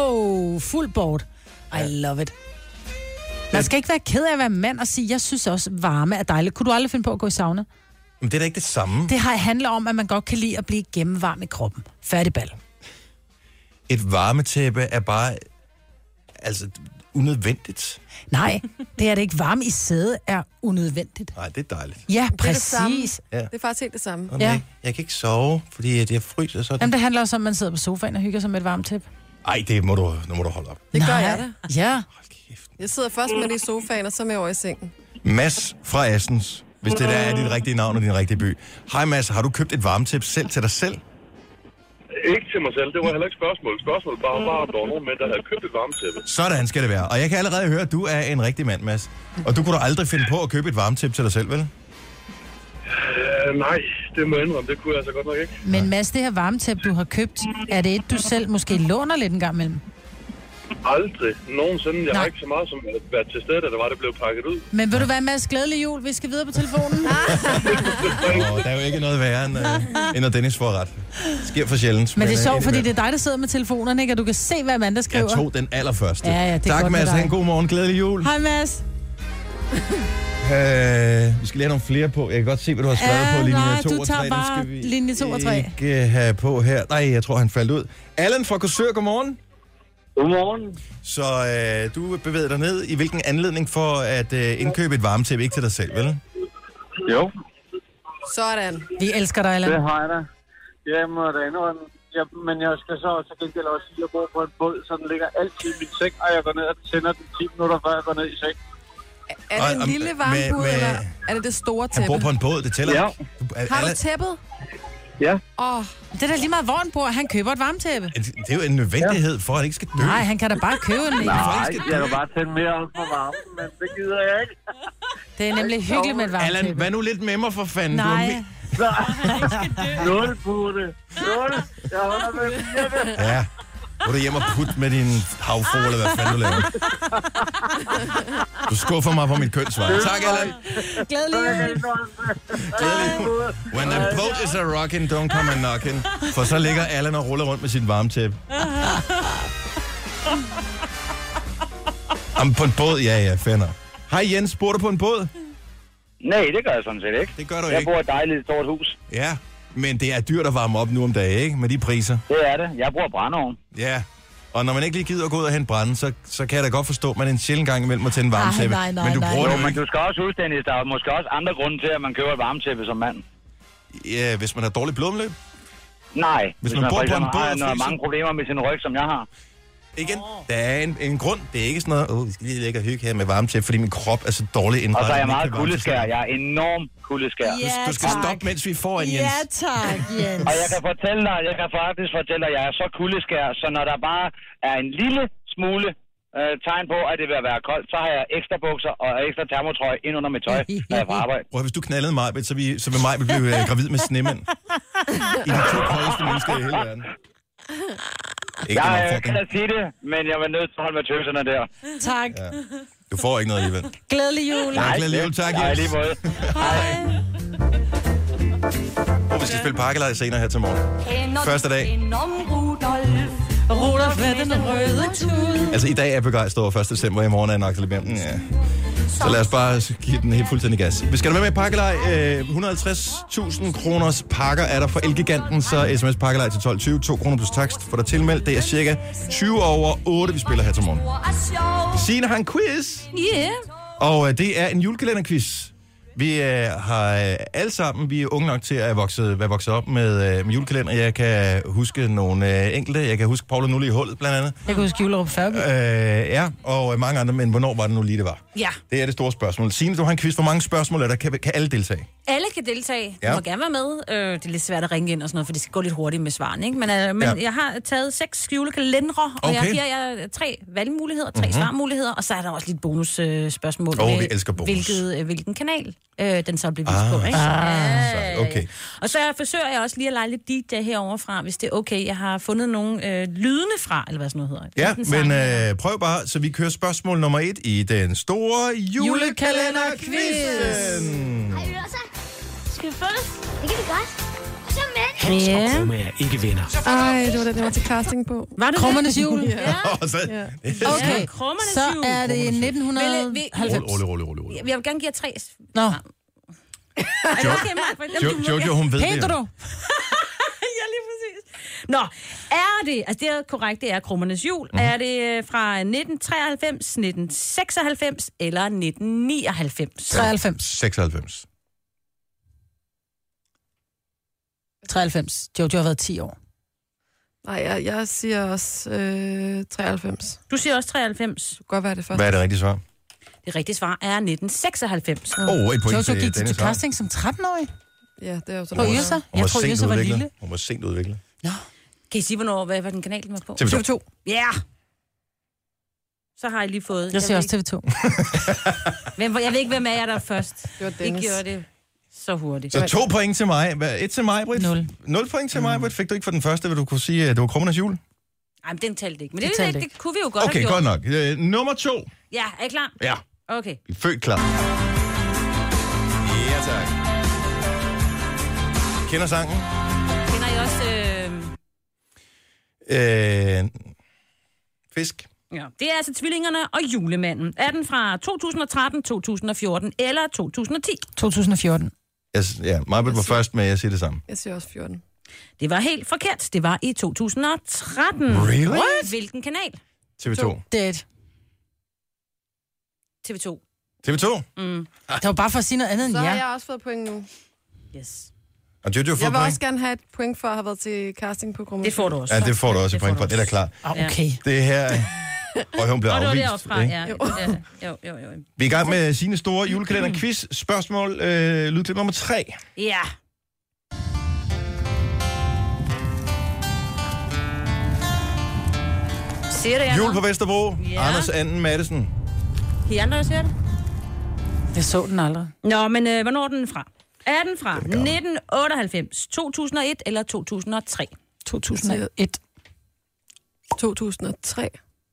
Speaker 5: Fuld bort. I love it. Man skal ikke være ked af at være mand og sige, jeg synes også, varme er dejligt. Kunne du aldrig finde på at gå i sauna?
Speaker 2: Men det er da ikke det samme.
Speaker 5: Det handler om, at man godt kan lide at blive gennemvarm i kroppen. Færdig bal.
Speaker 2: Et varmetæppe er bare... Altså, unødvendigt.
Speaker 5: Nej, det er det ikke. Varme i sæde er unødvendigt.
Speaker 2: Nej, det er dejligt.
Speaker 5: Ja,
Speaker 4: Det er det samme.
Speaker 5: præcis.
Speaker 2: Ja.
Speaker 4: Det er faktisk helt det samme.
Speaker 2: Jamen,
Speaker 5: Ja.
Speaker 2: jeg kan ikke sove, fordi jeg fryser sådan.
Speaker 5: Jamen, det handler også om, at man sidder på sofaen og hygger sig med et varmt tæppe.
Speaker 2: Ej, nu må du holde op.
Speaker 4: Det gør jeg da.
Speaker 5: Ja.
Speaker 4: Jeg sidder først med det i sofaen, og så med over i sengen.
Speaker 2: Mads fra Assens, hvis det der er dit rigtige navn og din rigtige by. Hej Mads, har du købt et varmetæppe selv til dig selv?
Speaker 8: Ikke til mig selv, det var heller ikke spørgsmål. Spørgsmålet bare, at der var nogen mænd, der havde købt et varmetæppe.
Speaker 2: Sådan skal det være. Og jeg kan allerede høre, at du er en rigtig mand, Mads. Og du kunne da aldrig finde på at købe et varmetæppe til dig selv, vel?
Speaker 8: Nej, det må jeg indrømme, det kunne jeg altså godt nok ikke.
Speaker 5: Men Mads, det her varmetæppe, du har købt, er det et, du selv måske låner lidt en gang imellem?
Speaker 8: Aldrig nogensinde. Jeg har ikke så meget som været til stede, da det blev pakket ud.
Speaker 5: Men vil du være, Mads, glædelig jul? Vi skal videre på telefonen.
Speaker 2: Der er jo ikke noget værre, end at Dennis får ret. Det sker for sjældent.
Speaker 5: Men det er sjovt, fordi det er dig, der sidder med telefonerne, ikke? Og du kan se, hvad Amanda skriver.
Speaker 2: Jeg tog den allerførste.
Speaker 5: Ja, det er
Speaker 2: tak,
Speaker 5: godt
Speaker 2: Mads. Ha' en god morgen. Glædelig jul.
Speaker 5: Hej, Mads.
Speaker 2: Vi skal lige have nogle flere på. Jeg kan godt se, hvad du har skrevet på linje 2
Speaker 5: du
Speaker 2: og 3.
Speaker 5: tager bare linje 2 og 3.
Speaker 2: Ikke have på her. Nej, jeg tror, han faldt ud. Allan fra Korsør, godmorgen.
Speaker 8: Godmorgen.
Speaker 2: Så du bevæger dig ned i hvilken anledning for at indkøbe et varmetæppe, ikke til dig selv, vel?
Speaker 8: Jo.
Speaker 4: Sådan.
Speaker 5: Vi elsker dig, Allan.
Speaker 8: Det har jeg da. Jeg må da indrømme. Men jeg skal så til gengæld også sige, at jeg bor på en båd, så den ligger altid i min seng, og jeg går ned og tænder den 10 minutter, før jeg går ned i seng.
Speaker 4: Er det en lille varmebud, eller er det det store tæppe?
Speaker 2: Han bor på en båd, det tæller
Speaker 8: ja.
Speaker 2: ikke.
Speaker 4: Har du tæppet?
Speaker 8: Ja.
Speaker 5: Det er da lige meget, hvor han bor. Han køber et varmetæppe.
Speaker 2: Det er jo en nødvendighed for, at han ikke skal dø.
Speaker 5: Nej, han kan da bare købe en.
Speaker 8: Nej, jeg kan bare tænde mere op for varmen, men det gider jeg ikke.
Speaker 5: Det er nemlig hyggeligt med et varmetæppe.
Speaker 2: Allan, vær nu lidt med mig for fanden.
Speaker 5: Nej.
Speaker 8: Nul på det. Nul. Jeg holder med det.
Speaker 2: Ja. Gå du hjem og put med din havfru, eller hvad fanden du laver. Du skuffer mig på mit kønsvar. Tak, Allan.
Speaker 5: Glædelig jul.
Speaker 2: When the boat is a rockin', don't come a knockin'. For så ligger Allan og ruller rundt med sit varmetæppe. På en båd? Ja, fænder. Hej Jens, bor du på en båd?
Speaker 8: Nej, det gør jeg sådan set ikke.
Speaker 2: Det gør du
Speaker 8: jeg
Speaker 2: ikke.
Speaker 8: bor i et dejligt stort hus.
Speaker 2: Ja, men det er dyrt at varme op nu om dagen, ikke? Med de priser.
Speaker 8: Det er det. Jeg bruger brændeovn.
Speaker 2: Ja, og når man ikke lige gider at gå ud og hente brænde, så kan jeg da godt forstå, at man en sjældent gang imellem må tænde varmetæppe.
Speaker 5: Nej.
Speaker 2: Men du bruger det
Speaker 8: men du skal også huske, Dennis, der er måske også andre grunde til, at man køber et varmetæppe som mand.
Speaker 2: Ja, hvis man har dårligt blodomløb.
Speaker 8: Nej,
Speaker 2: hvis man bor på en båd
Speaker 8: har mange problemer med sin ryg, som jeg har.
Speaker 2: Igen, der er en grund. Det er ikke sådan noget, vi skal lige lægge og hygge her med varmetæppe, fordi min krop er så dårlig indrettet.
Speaker 8: Og så er jeg meget kuldeskær. Jeg er enormt kuldeskær.
Speaker 5: Ja,
Speaker 2: du skal stoppe, mens vi får en, Jens.
Speaker 5: Ja, tak, Jens.
Speaker 8: Og jeg kan faktisk fortælle dig, at jeg er så kuldeskær, så når der bare er en lille smule tegn på, at det vil være koldt, så har jeg ekstra bukser og ekstra termotrøje ind under mit tøj, når jeg er på arbejde.
Speaker 2: Prøv, hvis du knaldede mig, så vil mig blive gravid med snemænd. I de 2 koldeste mennesker i hele verden.
Speaker 8: Jeg kan da sige det, men jeg var nødt til at holde med tøserne der.
Speaker 5: Tak.
Speaker 2: Ja. Du får ikke noget alligevel.
Speaker 5: Glædelig jul.
Speaker 2: Ja, glædelig jul, tak, Jens.
Speaker 8: Nej, lige måde.
Speaker 5: Hej.
Speaker 2: Vi skal spille pakkelej senere her til morgen. Første dag.
Speaker 5: Rudolf med den røde tud.
Speaker 2: Altså, i dag er jeg begejstret over 1. december, i morgen er jeg nok lidt mere. Ja. Så lad os bare give den helt fuldstændig gas. Vi skal da med pakkelej. 150.000 kroners pakker er der for Elgiganten, så sms pakkelej til 12.20. 2 kroner plus takst for dig tilmeldt. Det er cirka 20 over 8, vi spiller her til morgen. Signe har en quiz.
Speaker 3: Yeah.
Speaker 2: Og det er en julekalenderquiz. Vi har alle sammen, vi er unge nok til at være vokset op med julekalender. Jeg kan huske nogle enkelte. Jeg kan huske Paul og Nulle i hullet, blandt andet.
Speaker 5: Jeg kan huske Julerup Færby.
Speaker 2: Ja, og mange andre, men hvornår var det nu lige, det var?
Speaker 3: Ja.
Speaker 2: Det er det store spørgsmål. Signe, du har en quiz. Hvor mange spørgsmål er der? Kan alle deltage?
Speaker 3: Alle kan deltage.
Speaker 2: Ja.
Speaker 3: Du må gerne være med. Det er lidt svært at ringe ind og sådan noget, for det skal gå lidt hurtigt med svaren, ikke? Men jeg har taget 6 julekalendere, og jeg giver jer 3 valgmuligheder, 3 svarmuligheder, og så er der også lidt bonusspørgsmål.
Speaker 2: Vi elsker bonus.
Speaker 3: Hvilken kanal den så bliver vist på, ikke?
Speaker 2: Okay.
Speaker 3: Og så forsøger jeg også lige at lege lidt DJ herovre fra, hvis det er okay. Jeg har fundet nogle lydende fra, eller hvad sådan noget hedder.
Speaker 2: Ja, men prøv bare, så vi kører spørgsmål nummer 1 i den store julekalenderquizzen.
Speaker 9: Hej, Rosa. Skal vi følges? Det kan vi godt. Så med.
Speaker 3: Ja.
Speaker 7: Krummager ikke vinder.
Speaker 4: Ej, det var den, jeg var til casting på.
Speaker 3: Var det
Speaker 5: Krummernes jul.
Speaker 3: Ja.
Speaker 5: Okay,
Speaker 3: Krummernes
Speaker 5: så
Speaker 3: jul.
Speaker 5: er det 1990.
Speaker 2: Rolig.
Speaker 3: Jeg vil gerne give jer 3.
Speaker 5: Nå.
Speaker 3: Er det okay, Mark?
Speaker 2: Jojo, hun ved det.
Speaker 5: Pedro.
Speaker 3: Ja, lige præcis. Nå, er det, altså det er korrekt, det er Krummernes jul. Er det fra 1993, 1996 eller 1999?
Speaker 5: 93.
Speaker 2: 96.
Speaker 5: 93. Jojo har været 10 år.
Speaker 4: Nej, jeg siger også 93.
Speaker 3: Du siger også 93.
Speaker 4: Det kan godt være det første.
Speaker 2: Hvad er det rigtige svar?
Speaker 3: Det rigtige svar er 1996.
Speaker 2: Et point
Speaker 5: Jojo
Speaker 2: til
Speaker 5: gik til
Speaker 2: Dennis.
Speaker 5: casting som 13-årig.
Speaker 4: Ja, det er jo
Speaker 5: På
Speaker 4: sådan.
Speaker 5: Yrsa.
Speaker 2: Hun
Speaker 5: Jeg
Speaker 2: var
Speaker 5: tror,
Speaker 2: sent
Speaker 5: Yrsa var
Speaker 2: udviklet.
Speaker 5: lille.
Speaker 2: Hun var sent udviklet.
Speaker 5: Nå.
Speaker 3: Kan I sige, hvad var den kanal, den var på?
Speaker 2: TV2.
Speaker 3: Ja! Yeah. Så har I lige fået...
Speaker 5: Jeg siger også TV2.
Speaker 3: Jeg ved ikke, hvem af jer der er først.
Speaker 4: Det var
Speaker 3: I
Speaker 4: Dennis.
Speaker 3: gjorde det så hurtigt.
Speaker 2: Så 2 point til mig. 1 til mig, Britt?
Speaker 5: 0.
Speaker 2: 0 point til mig, Britt. Fik du ikke for den første, vil du kunne sige, at det var Krummernes Jul?
Speaker 3: Nej, men den talte ikke. Men
Speaker 5: Det
Speaker 3: det,
Speaker 5: talte
Speaker 3: det kunne vi jo godt
Speaker 2: Okay,
Speaker 3: have gjort.
Speaker 2: godt nok. Nummer 2.
Speaker 3: Ja, er I klar?
Speaker 2: Ja,
Speaker 3: Okay.
Speaker 2: vi er født klar. Ja, tak. Kender sangen?
Speaker 3: Kender I også...
Speaker 2: Fisk.
Speaker 3: Ja. Det er altså Tvillingerne og Julemanden. Er den fra 2013, 2014 eller 2010?
Speaker 5: 2014.
Speaker 2: Ja, Marbet var først med, jeg siger det samme.
Speaker 4: Jeg siger også 14.
Speaker 3: Det var helt forkert. Det var i 2013.
Speaker 2: Really?
Speaker 3: What? Hvilken kanal?
Speaker 2: TV2.
Speaker 5: Det er et.
Speaker 3: TV2.
Speaker 2: TV2?
Speaker 5: Det var bare for at sige noget andet end
Speaker 4: Så har
Speaker 5: jer.
Speaker 4: jeg også fået point nu.
Speaker 3: Yes.
Speaker 2: Og Jojo får
Speaker 4: Jeg vil
Speaker 2: point?
Speaker 4: også gerne have et point for at have været til casting på Krummernes.
Speaker 3: Det får du også.
Speaker 2: Ja, det får du også et point på. Det er da klart.
Speaker 5: Okay.
Speaker 2: Det her... Og hun blev
Speaker 3: Og det var
Speaker 2: afvist.
Speaker 3: deroppe fra,
Speaker 2: ikke?
Speaker 3: ja. Jo.
Speaker 2: Vi er i gang med sine store julekalender-quiz. Spørgsmål, lydklip nummer 3.
Speaker 3: Ja. Ser det,
Speaker 2: Jul på Vesterbro.
Speaker 3: Ja.
Speaker 2: Anders Anden Madsen.
Speaker 3: I andre ser det?
Speaker 5: Jeg så den aldrig.
Speaker 3: Nå, men hvornår er den fra? Er den fra 1998, 2001 eller 2003?
Speaker 5: 2001.
Speaker 4: 2003.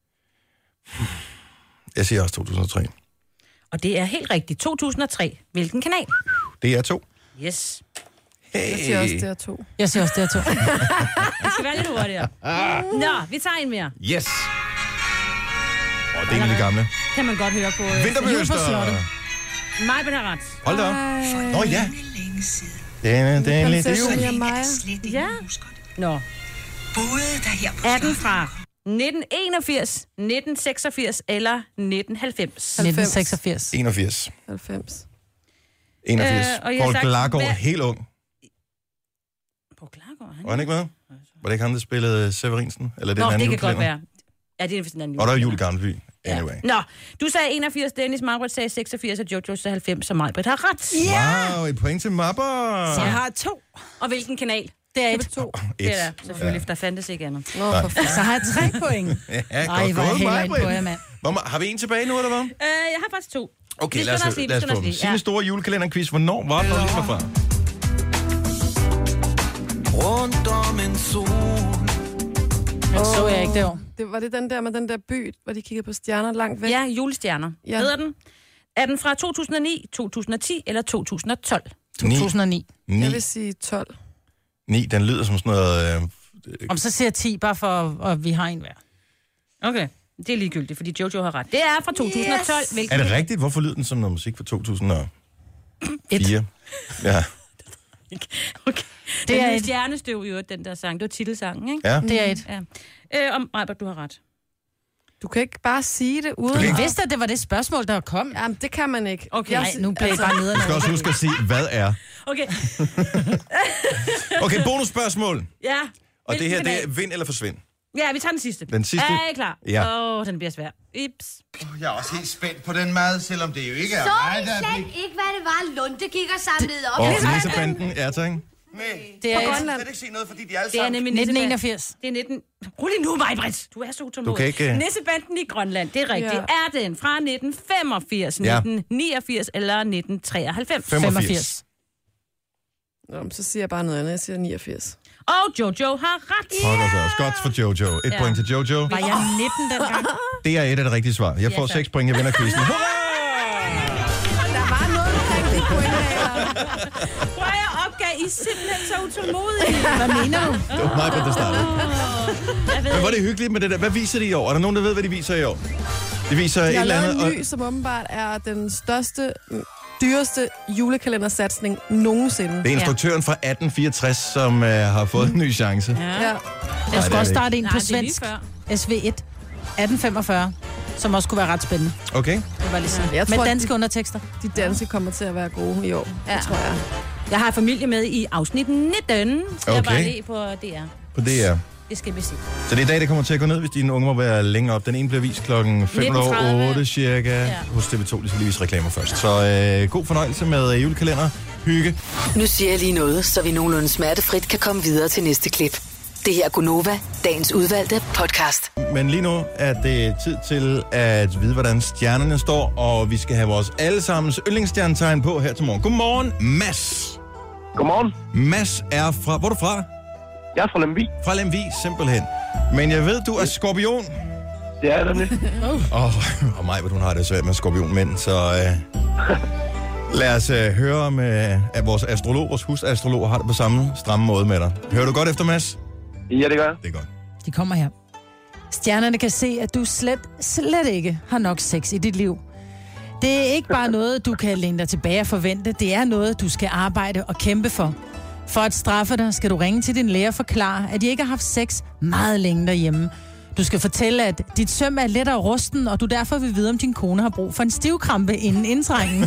Speaker 2: Jeg siger også 2003.
Speaker 3: Og det er helt rigtigt. 2003. Hvilken kanal?
Speaker 2: Det er 2.
Speaker 3: Yes.
Speaker 4: Jeg siger også, det er 2.
Speaker 5: Jeg siger også, det er 2.
Speaker 3: Det skal være lidt hurtigere. Nå, vi tager en mere.
Speaker 2: Yes. Det er en af de gamle.
Speaker 3: Kan man godt høre på...
Speaker 2: Vinterbøster.
Speaker 3: Mig vil have ret.
Speaker 2: Hold da op. Nå ja. Den er lidt
Speaker 4: Prinsesse Maja.
Speaker 3: Ja. Nå. Er den fra 1981, 1986 eller 1990?
Speaker 5: 1986.
Speaker 2: 81.
Speaker 4: 90.
Speaker 2: 81.
Speaker 3: og jeg har
Speaker 2: Poul
Speaker 3: sagt,
Speaker 2: Glargaard,
Speaker 3: hvad-
Speaker 2: helt ung.
Speaker 3: På Klargaard,
Speaker 2: Var han ikke med? Var det ikke ham, der spillede Severinsen? Eller
Speaker 3: Nå,
Speaker 2: den anden
Speaker 3: det kan godt
Speaker 2: julekalender?
Speaker 3: være. Ja, det er den anden
Speaker 2: Og der er
Speaker 3: julekalender.
Speaker 2: Jul i Gamleby. Anyway.
Speaker 3: Nå, du sagde 81, Dennis, Margaret sagde 86, og Jojo sagde 90, og Majbrit har ret.
Speaker 2: Wow, et point til Mapper.
Speaker 5: Så jeg har 2.
Speaker 3: Og hvilken kanal?
Speaker 5: Det er et.
Speaker 4: 2.
Speaker 3: Det er der, selvfølgelig, for der fandtes ikke andet.
Speaker 4: Nå, for fanden.
Speaker 5: Så har jeg 3 point.
Speaker 2: Ja,
Speaker 5: Ej, hvor er jeg på jer, mand.
Speaker 2: Har vi en tilbage nu, eller hvad?
Speaker 3: Jeg har faktisk 2.
Speaker 2: Okay,
Speaker 3: Vi
Speaker 2: lad
Speaker 3: skynder
Speaker 2: os
Speaker 3: os lige,
Speaker 2: lad os
Speaker 3: vi skynder
Speaker 2: få
Speaker 3: os
Speaker 2: dem.
Speaker 3: lige,
Speaker 2: Signe
Speaker 3: ja.
Speaker 2: store julekalenderquiz. Hvornår var det lige fra?
Speaker 10: Rundt om en sol.
Speaker 5: Men så jeg ikke det år.
Speaker 4: Var det den der med den der by, hvor de kiggede på stjerner langt væk?
Speaker 3: Ja, julestjerner.
Speaker 4: Ja.
Speaker 3: Hedder den? Er den fra 2009, 2010 eller 2012?
Speaker 5: 2009.
Speaker 2: 9.
Speaker 4: Jeg vil sige 12.
Speaker 2: 9, den lyder som sådan noget...
Speaker 5: Om så siger jeg 10, bare for at vi har en hver.
Speaker 3: Okay, det er ligegyldigt, fordi Jojo har ret. Det er fra 2012. Yes.
Speaker 2: Er det rigtigt? Hvorfor lyder den som noget musik fra 2004? Ja.
Speaker 3: Okay.
Speaker 5: Det er
Speaker 3: en
Speaker 5: et.
Speaker 3: stjernestøv i øvrigt, den der sang. Det var titelsangen, ikke?
Speaker 2: Ja.
Speaker 5: Det er et.
Speaker 3: Ja. Om Majbert, du har ret.
Speaker 4: Du kan ikke bare sige det uden...
Speaker 2: kan
Speaker 5: Jeg vidste, at det var det spørgsmål, der kom.
Speaker 4: Jamen, det kan man ikke.
Speaker 3: Okay.
Speaker 5: Nej, nu bliver jeg bare nede.
Speaker 2: Du skal også huske at sige, hvad er.
Speaker 3: Okay.
Speaker 2: Okay, bonusspørgsmål.
Speaker 3: Ja.
Speaker 2: Og det her,
Speaker 3: Hvilken
Speaker 2: det er
Speaker 3: kanal?
Speaker 2: vind eller forsvind.
Speaker 3: Ja, vi tager den sidste.
Speaker 2: Den sidste?
Speaker 3: Er I klar?
Speaker 2: Ja.
Speaker 3: Den bliver svær. Ips.
Speaker 10: Jeg er også helt spændt på den mad, selvom det jo ikke er
Speaker 9: Så
Speaker 10: mig,
Speaker 9: I
Speaker 10: der er
Speaker 9: slet
Speaker 10: blik.
Speaker 9: ikke, hvad det var, Lunde gik og samlede op.
Speaker 2: Og
Speaker 9: Det var-
Speaker 2: Nissebanden, ja tak.
Speaker 10: Nej,
Speaker 5: Det er
Speaker 10: jeg
Speaker 5: et.
Speaker 10: kan slet ikke se noget, fordi de alle
Speaker 3: Det er
Speaker 10: sammen...
Speaker 3: nemlig
Speaker 5: 1981.
Speaker 3: Det er 19... Rolig nu, Majbrit. Du er så utålmodig.
Speaker 2: Du kan ikke-
Speaker 3: Nissebanden i Grønland, det er rigtigt.
Speaker 4: Ja.
Speaker 3: Er den fra 1985,
Speaker 2: Ja.
Speaker 3: 1989 eller 1993?
Speaker 2: 85.
Speaker 4: Nå, men så siger jeg bare noget andet. Jeg siger 89.
Speaker 3: Og Jojo har ret.
Speaker 2: Pokker så også. Godt for Jojo. Et
Speaker 3: Ja.
Speaker 2: point til Jojo.
Speaker 5: Var jeg 19 dengang?
Speaker 2: Det er et af det rigtige svar. Jeg får
Speaker 3: tak.
Speaker 2: 6 point, jeg vinder quizzen.
Speaker 4: Der var noget omkring det point her.
Speaker 3: Prøv at opgav, I er simpelthen så utålmodige.
Speaker 5: Hvad mener du?
Speaker 2: Det var mig, der startede. Men hvor er det hyggeligt med det der. Hvad viser de i år? Er der nogen, der ved, hvad de viser i år? De viser et
Speaker 4: Jeg har
Speaker 2: eller
Speaker 4: lavet
Speaker 2: andet...
Speaker 4: en ny, som åbenbart er den største, dyreste julekalendersatsning nogensinde.
Speaker 2: Det er instruktøren fra 1864, som har fået en ny chance.
Speaker 3: Ja.
Speaker 4: Ja.
Speaker 5: Jeg
Speaker 2: det
Speaker 5: skulle
Speaker 2: er
Speaker 5: også
Speaker 2: det
Speaker 5: starte en
Speaker 3: Nej,
Speaker 5: på
Speaker 3: det er lige
Speaker 5: svensk.
Speaker 3: før.
Speaker 5: SV1. 1845. Som også kunne være ret spændende.
Speaker 2: Okay.
Speaker 5: Det var lige sådan.
Speaker 4: Jeg
Speaker 5: Med
Speaker 4: tror,
Speaker 5: danske undertekster.
Speaker 4: de danske kommer til at være gode i år.
Speaker 3: Ja.
Speaker 4: Det tror jeg.
Speaker 3: Jeg har familie med i afsnit 19. Skal jeg
Speaker 2: Okay.
Speaker 3: bare lige på DR.
Speaker 2: På DR.
Speaker 3: Det skal vi se.
Speaker 2: Så det er i dag, det kommer til at gå ned, hvis dine unge må være længere op. Den ene bliver vist klokken 5:08 cirka hos TV2. De skal lige vise reklamer først. Så god fornøjelse med julekalender. Hygge.
Speaker 6: Nu siger jeg lige noget, så vi nogenlunde smertefrit kan komme videre til næste klip. Det her er Gunova, dagens udvalgte podcast.
Speaker 2: Men lige nu er det tid til at vide, hvordan stjernerne står, og vi skal have vores allesammens yndlingsstjernetegn på her til morgen. Godmorgen, Mads.
Speaker 11: Godmorgen.
Speaker 2: Mads er fra... Hvor er du fra?
Speaker 11: Jeg er fra Lemvig.
Speaker 2: Fra Lemvig, simpelthen. Men jeg ved, du er skorpion.
Speaker 11: Det er det.
Speaker 2: Og mig, hun har det svært med skorpionmænd, så lad os høre om, at vores astrolog, vores husastrolog, har det på samme stramme måde med dig. Hører du godt efter, Mads?
Speaker 11: Ja, det gør jeg.
Speaker 2: Det er godt.
Speaker 5: De kommer her. Stjernerne kan se, at du slet ikke har nok sex i dit liv. Det er ikke bare noget, du kan læne dig tilbage og forvente. Det er noget, du skal arbejde og kæmpe for. For at straffe dig, skal du ringe til din læge og forklare, at de ikke har haft sex meget længe derhjemme. Du skal fortælle, at dit søm er lettere rusten, og du derfor vil vide, om din kone har brug for en stivkrampe inden indtrængen.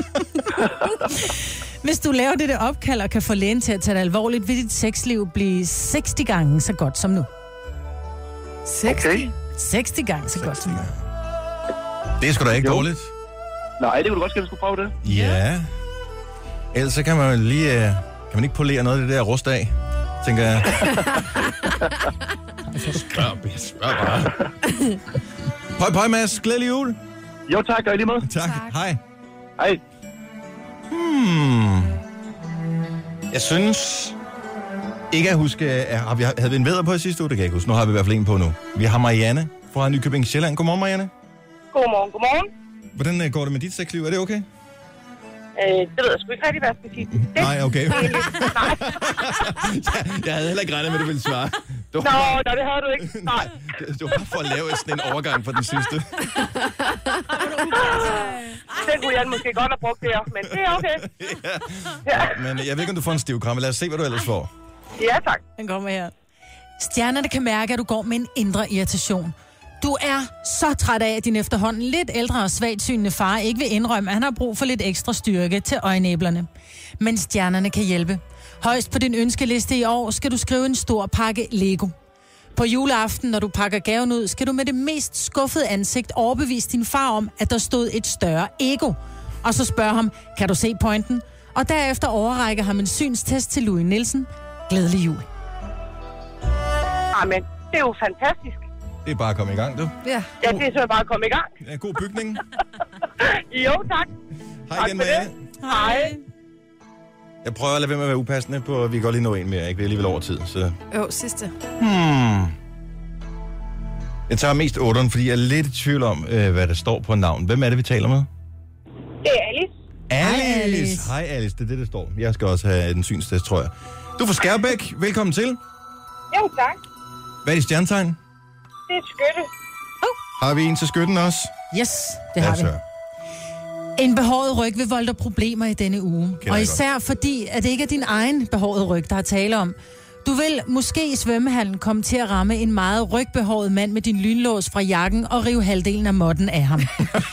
Speaker 5: Hvis du laver det opkald og kan få lægen til at tage det alvorligt, vil dit sexliv blive 60 gange så godt som nu.
Speaker 4: 60?
Speaker 11: Okay.
Speaker 5: 60 gange så godt som nu.
Speaker 2: Det er sgu da ikke dårligt.
Speaker 11: Nej, det kunne du godt, skal vi skulle prøve det.
Speaker 2: Ja. Ellers så kan man lige... kan man ikke polere noget af det der rust af, tænker jeg. Spørg bare. Pøj, Mads. Glædelig jul.
Speaker 11: Jo, tak. Og i lige måde.
Speaker 2: Tak. Hej.
Speaker 11: Hej.
Speaker 2: Jeg synes... Ikke at huske... Havde vi en vædder på i sidste uge? Det kan jeg ikke huske. Nu har vi i hvert fald en på nu. Vi har Marianne fra Nykøbing Sjælland. Godmorgen, Marianne.
Speaker 12: Godmorgen.
Speaker 2: Hvordan går det med dit sexliv? Er det okay?
Speaker 12: Det ved jeg sgu ikke rigtig, hvad jeg skal sige.
Speaker 2: Nej, okay. Jeg havde heller ikke regnet med, at du ville svare.
Speaker 12: Nå, det havde du ikke. Nej.
Speaker 2: Det var bare for at lave sådan en overgang for den sidste.
Speaker 12: Den kunne jeg måske godt have brugt der, men det er okay.
Speaker 2: Ja. Men jeg ved ikke, om du får en stivkramme. Lad os se, hvad du ellers får.
Speaker 12: Ja, tak.
Speaker 5: Den kommer her. Stjernerne kan mærke, at du går med en indre irritation. Du er så træt af, at din efterhånden lidt ældre og svagtsynende far ikke vil indrømme, at han har brug for lidt ekstra styrke til øjenæblerne. Men stjernerne kan hjælpe. Højst på din ønskeliste i år skal du skrive en stor pakke Lego. På juleaften, når du pakker gaven ud, skal du med det mest skuffede ansigt overbevise din far om, at der stod et større ego. Og så spørg ham, kan du se pointen? Og derefter overrækker ham en synstest til Louis Nielsen. Glædelig jul.
Speaker 12: Amen, det er jo fantastisk.
Speaker 2: Det er bare at komme i gang, du.
Speaker 12: Ja, det er så bare at komme i gang.
Speaker 2: Ja, god bygning.
Speaker 12: Jo, tak.
Speaker 2: Hej igen, Marianne.
Speaker 12: Hej.
Speaker 2: Jeg prøver at lade være med at være upassende på, vi går lige nå en mere, ikke? Vi er alligevel over tid, så...
Speaker 4: Jo, sidste.
Speaker 2: Jeg tager mest 8'eren, fordi jeg er lidt i tvivl om, hvad der står på navn. Hvem er det, vi taler med?
Speaker 12: Det er Alice.
Speaker 2: Alice. Hej, Alice. Det er det, der står. Jeg skal også have en synstest, tror jeg. Du er fra Skærbæk. Velkommen til.
Speaker 12: Jo, tak.
Speaker 2: Hvad er dit stjernetegn?
Speaker 12: Det er skytte.
Speaker 2: Har vi en til skytten også?
Speaker 5: Yes, det har vi. En behåret ryg vil volde dig problemer i denne uge. Og især fordi, at det ikke er din egen behårede ryg, der er tale om. Du vil måske i svømmehallen komme til at ramme en meget rygbehåret mand med din lynlås fra jakken og rive halvdelen af modden af ham.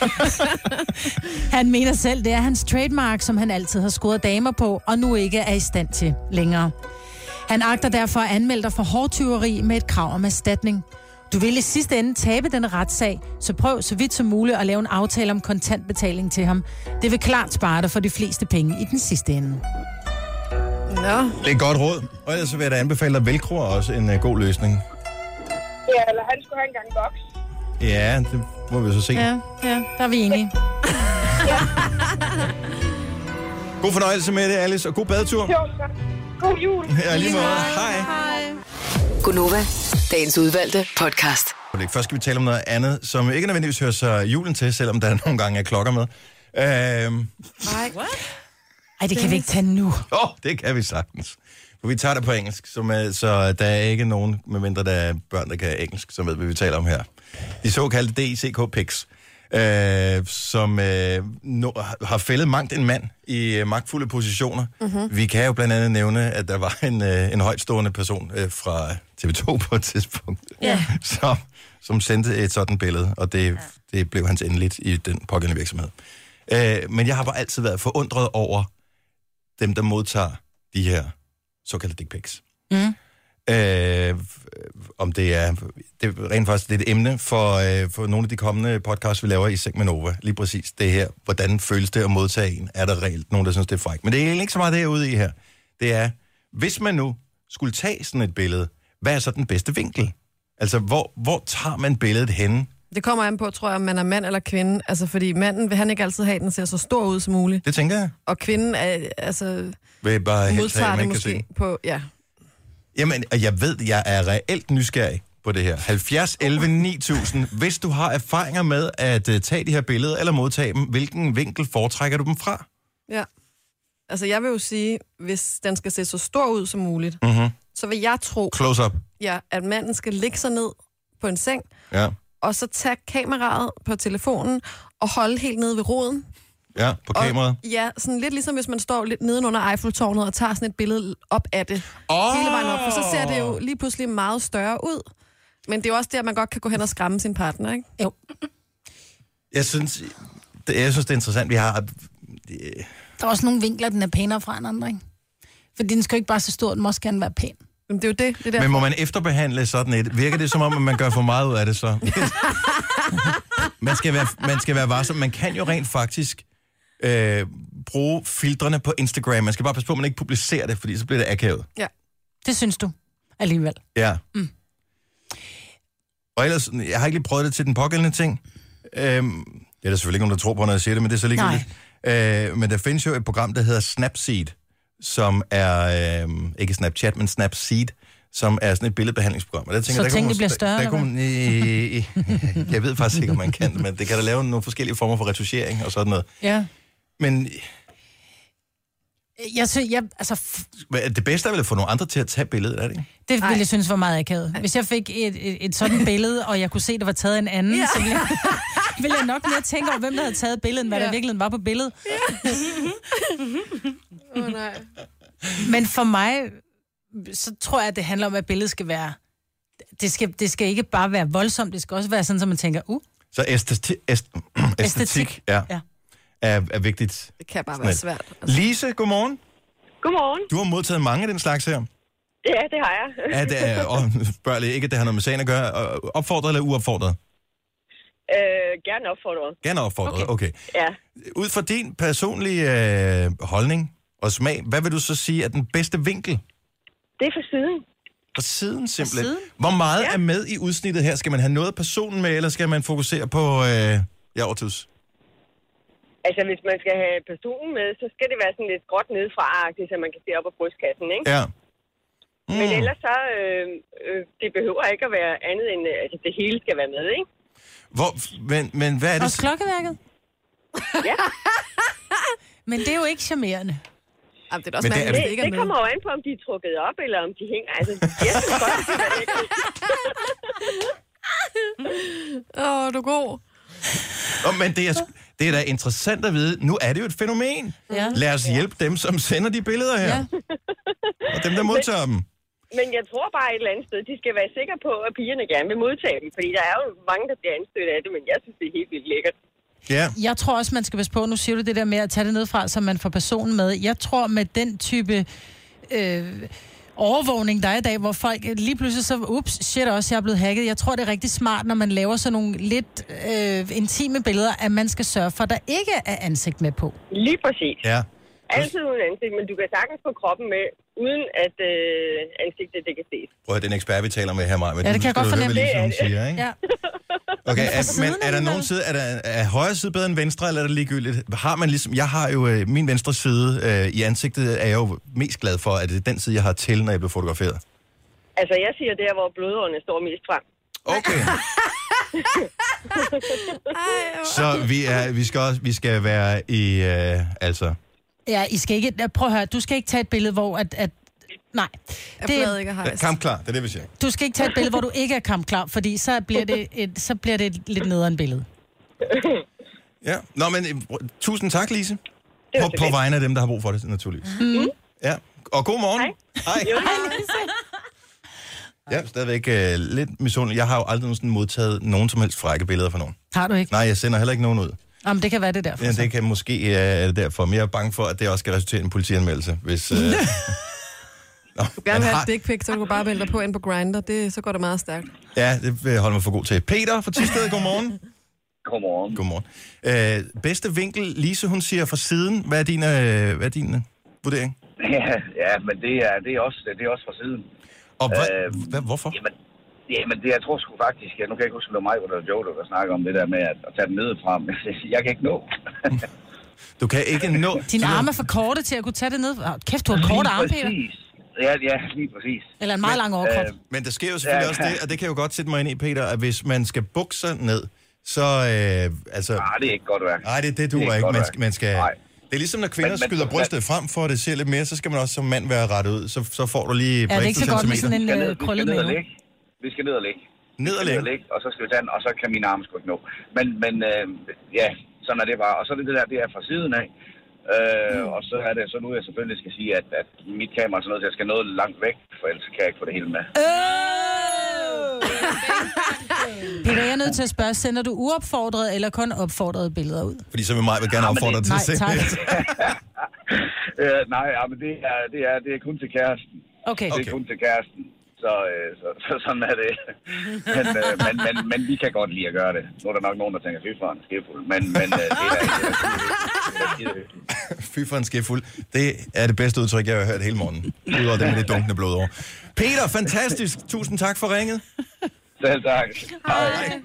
Speaker 5: Han mener selv, det er hans trademark, som han altid har scoret damer på, og nu ikke er i stand til længere. Han agter derfor at anmelde dig for hårdtyveri med et krav om erstatning. Du vil i sidste ende tabe den retssag, så prøv så vidt som muligt at lave en aftale om kontantbetaling til ham. Det vil klart spare dig for de fleste penge i den sidste ende.
Speaker 2: Det er et godt råd. Og ellers vil jeg da anbefale dig velcro også en god løsning.
Speaker 12: Ja, eller han skulle have en gang boks.
Speaker 2: Ja, det må vi så se.
Speaker 5: Ja, der er vi enige.
Speaker 2: God fornøjelse med det, Alice, og god badetur.
Speaker 12: Jo, tak. God jul.
Speaker 2: Ja, lige måde. Hej.
Speaker 6: Gunova, dagens udvalgte podcast.
Speaker 2: Først skal vi tale om noget andet, som ikke nødvendigvis hører sig julen til, selvom der nogle gange er klokker med.
Speaker 5: Ej, det kan vi ikke tage nu.
Speaker 2: Det kan vi sagtens. For vi tager det på engelsk, så der er ikke nogen, medmindre der er børn, der kan engelsk, som ved, hvad vi taler om her. De såkaldte DICK-pics, som har fældet mangt en mand i magtfulde positioner. Mm-hmm. Vi kan jo blandt andet nævne, at der var en højtstående person fra TV2 på et tidspunkt, som sendte et sådan billede, og det blev hans endeligt i den pågældende virksomhed. Men jeg har bare altid været forundret over dem, der modtager de her såkaldte dick pics. Om det er rent faktisk det er et emne for nogle af de kommende podcasts, vi laver i Seng med Nova. Lige præcis det her. Hvordan føles det at modtage en? Er der reelt nogen, der synes, det er frækt? Men det er egentlig ikke så meget derude i her. Det er, hvis man nu skulle tage sådan et billede, hvad er så den bedste vinkel? Altså, hvor tager man billedet henne?
Speaker 4: Det kommer an på, tror jeg, om man er mand eller kvinde. Altså, fordi manden vil han ikke altid have, den ser så stor ud som muligt.
Speaker 2: Det tænker jeg.
Speaker 4: Og kvinden er, altså...
Speaker 2: Vil bare helst have, man kan se.
Speaker 4: På, ja.
Speaker 2: Jamen, jeg ved, jeg er reelt nysgerrig på det her. 70, 11, 9000. Hvis du har erfaringer med at tage de her billeder eller modtage dem, hvilken vinkel foretrækker du dem fra?
Speaker 4: Ja. Altså, jeg vil jo sige, hvis den skal se så stor ud som muligt, så vil jeg tro...
Speaker 2: Close up.
Speaker 4: Ja, at manden skal ligge sig ned på en seng, og så tage kameraet på telefonen og holde helt nede ved roden.
Speaker 2: Ja, på kameraet.
Speaker 4: Ja, sådan lidt ligesom hvis man står lidt nedenunder Eiffeltårnet og tager sådan et billede op af det. Hele vejen op, for så ser det jo lige pludselig meget større ud. Men det er jo også der, man godt kan gå hen og skræmme sin partner, ikke?
Speaker 5: Jo.
Speaker 2: Jeg synes, det er interessant, vi har...
Speaker 5: Der er også nogle vinkler, den er pænere fra en anden, ikke? Fordi den skal jo ikke bare så stor, den må også gerne være pæn.
Speaker 4: Men det er jo det.
Speaker 2: Men må man efterbehandle sådan et? Virker det som om, at man gør for meget ud af det så? man skal være varsom. Man kan jo rent faktisk bruge filtrene på Instagram. Man skal bare passe på, at man ikke publicerer det, fordi så bliver det akavet.
Speaker 4: Ja.
Speaker 5: Det synes du alligevel.
Speaker 2: Ja. Og ellers, jeg har ikke lige prøvet det til den pågældende ting. Det er der selvfølgelig ikke nogen, der tror på, når jeg siger det, men det er så ligegyldigt. Men der findes jo et program, der hedder Snapseed, som er, ikke Snapchat, men Snapseed, som er sådan et billedbehandlingsprogram. Og der tænker,
Speaker 5: så tingene bliver større,
Speaker 2: jeg ved faktisk ikke, om man kan, men det kan da lave nogle forskellige former for retuschering og sådan noget.
Speaker 5: Ja.
Speaker 2: Men...
Speaker 5: Det
Speaker 2: bedste er vel at få nogle andre til at tage billedet, er det ikke?
Speaker 5: Det ville jeg synes var meget akavet. Hvis jeg fik et sådan billede, og jeg kunne se, at det var taget af en anden, så ville jeg nok mere tænke over, hvem der havde taget billedet, end hvad der virkelig var på billedet.
Speaker 4: Nej.
Speaker 5: Men for mig, så tror jeg, at det handler om, at billedet skal være... Det skal ikke bare være voldsomt, det skal også være sådan, så man tænker,
Speaker 2: Så æstetik er vigtigt.
Speaker 4: Det kan bare være svært.
Speaker 2: Lise, godmorgen.
Speaker 12: Godmorgen.
Speaker 2: Du har modtaget mange af den slags her.
Speaker 12: Ja, det har jeg.
Speaker 2: Spørg lige ikke, at det har noget med sagen at gøre. Opfordret eller uopfordret?
Speaker 12: Gerne opfordret.
Speaker 2: Gerne opfordret, okay.
Speaker 12: Ja.
Speaker 2: Ud fra din personlige holdning og smag, hvad vil du så sige er den bedste vinkel?
Speaker 12: Det er for siden.
Speaker 2: For siden simpelthen. Hvor meget er med i udsnittet her? Skal man have noget af personen med, eller skal man fokusere på Ortus?
Speaker 12: Altså, hvis man skal have personen med, så skal det være sådan lidt gråt nedefra-agtigt, så man kan se op på brystkassen, ikke?
Speaker 2: Ja.
Speaker 12: Men ellers så, det behøver ikke at være andet end, altså det hele skal være med, ikke?
Speaker 2: Men hvad er det?
Speaker 5: Også klokkeværket?
Speaker 12: Ja.
Speaker 5: Men det er jo ikke charmerende.
Speaker 4: Jamen, det er også
Speaker 12: det kommer jo an på, om de er trukket op, eller om de hænger. Altså, jeg synes godt, det er lækkert.
Speaker 4: Du er god.
Speaker 2: Men det er da interessant at vide. Nu er det jo et fænomen.
Speaker 5: Ja.
Speaker 2: Lad os hjælpe dem, som sender de billeder her. Ja. Og dem, der modtager dem.
Speaker 12: Men jeg tror bare et eller andet sted, de skal være sikre på, at pigerne gerne vil modtage dem. Fordi der er jo mange, der bliver anstødt af det, men jeg synes, det er helt vildt lækkert.
Speaker 2: Ja.
Speaker 5: Jeg tror også, man skal passe på, nu siger du det der med at tage det ned fra, så man får personen med. Jeg tror med den type overvågning, der er i dag, hvor folk lige pludselig så, shit også, jeg er blevet hacket. Jeg tror, det er rigtig smart, når man laver sådan nogle lidt intime billeder, at man skal sørge for, at der ikke er ansigt med på.
Speaker 12: Lige præcis.
Speaker 2: Ja.
Speaker 12: Altid uden ansigt, men du kan sagtens få kroppen med, uden at ansigtet det kan ses.
Speaker 2: Prøv at den ekspert, vi taler med her, Maja.
Speaker 5: Ja, det kan jeg godt fornemme.
Speaker 2: Det er det. Siger, ikke?
Speaker 5: Ja.
Speaker 2: Okay, men er der nogen side, er højre side bedre end venstre, eller er det ligegyldigt? Har man ligesom, jeg har jo min venstre side i ansigtet, er jeg jo mest glad for, at det er den side, jeg har til, når jeg bliver fotograferet.
Speaker 12: Altså, jeg siger der, hvor blodårene står mest frem.
Speaker 2: Okay. Så vi skal være i, altså...
Speaker 5: Ja, I skal ikke, prøv at høre, du skal ikke tage et billede, hvor nej.
Speaker 4: Det er ikke hejs.
Speaker 2: Kampklar, det er det, vi siger.
Speaker 5: Du skal ikke tage et billede, hvor du ikke er kampklar, fordi så bliver det et lidt nederen billede.
Speaker 2: Ja, nå, men tusind tak, Lise. På vegne af dem, der har brug for det, naturligvis.
Speaker 5: Mm.
Speaker 2: Ja, og god morgen.
Speaker 12: Hej.
Speaker 2: Jeg er stadigvæk lidt misundelig. Jeg har jo aldrig nogensinde modtaget nogen som helst frække billeder fra nogen.
Speaker 5: Har du ikke?
Speaker 2: Nej, jeg sender heller ikke nogen ud.
Speaker 5: Jamen, det kan være det derfor.
Speaker 2: Ja, det kan måske er det derfor. Men jeg er bange for, at det også skal resultere i en politianmeldelse, hvis...
Speaker 4: Du gerne vil have et dick pic, så du bare vælge på ind på Grindr. Så går det meget stærkt.
Speaker 2: Ja, det vil jeg holde mig for god til. Peter fra Thisted, godmorgen.
Speaker 13: Godmorgen.
Speaker 2: Bedste vinkel, Lise, hun siger fra siden. Hvad er din vurdering?
Speaker 13: Ja, men det er også fra siden.
Speaker 2: Og hvorfor?
Speaker 13: Jamen, det jeg tror sgu faktisk, nu kan jeg ikke huske, om det var mig, eller Joe, der snakker om det der med at tage den ned frem. Jeg kan ikke nå.
Speaker 2: Du kan ikke nå?
Speaker 5: Dine arme er for korte til at kunne tage det ned. Kæft, du har korte arme, Peter.
Speaker 13: Ja, lige præcis.
Speaker 5: Eller en meget lang overkrop.
Speaker 2: Men der sker jo selvfølgelig også det, og det kan jo godt sætte mig ind i, Peter, at hvis man skal bukke sig ned, så altså...
Speaker 13: Nej, det er ikke godt værk.
Speaker 2: Nej, det duer ikke. Man skal... Det er ligesom, når kvinder skyder brystet frem for at det ser lidt mere, så skal man også som mand være rettet ud. Så får du lige...
Speaker 5: Ja, det er ikke så godt med sådan en krøllet mave.
Speaker 13: Vi skal ned og ligge.
Speaker 2: Ned og ligge?
Speaker 13: Og så skal vi tage den, og så kan mine arme sgu ikke nå. Men ja, sådan er det bare. Og så er det der, det er fra siden af. Og så er det så nu, jeg selvfølgelig skal sige, at mit kamera er sådan noget, at jeg skal noget langt væk, for ellers kan jeg ikke få det hele med.
Speaker 5: Peter, jeg er nødt til at spørge, sender du uopfordrede eller kun opfordrede billeder ud?
Speaker 2: Fordi så vil mig gerne opfordre dig til at se det.
Speaker 13: Nej, men det er kun til kæresten.
Speaker 5: Okay.
Speaker 13: Det er kun til kæresten. Så sådan er det. Men vi kan godt lide at gøre det. Nu er der nok nogen, der tænker, fy for en skefuld. Men det er
Speaker 2: fy for en skefuld. Det er det bedste udtryk, jeg har hørt hele morgenen. Udover det med det dunkende blod over. Peter, fantastisk. Tusind tak for ringet.
Speaker 13: Selv tak.
Speaker 4: Hej.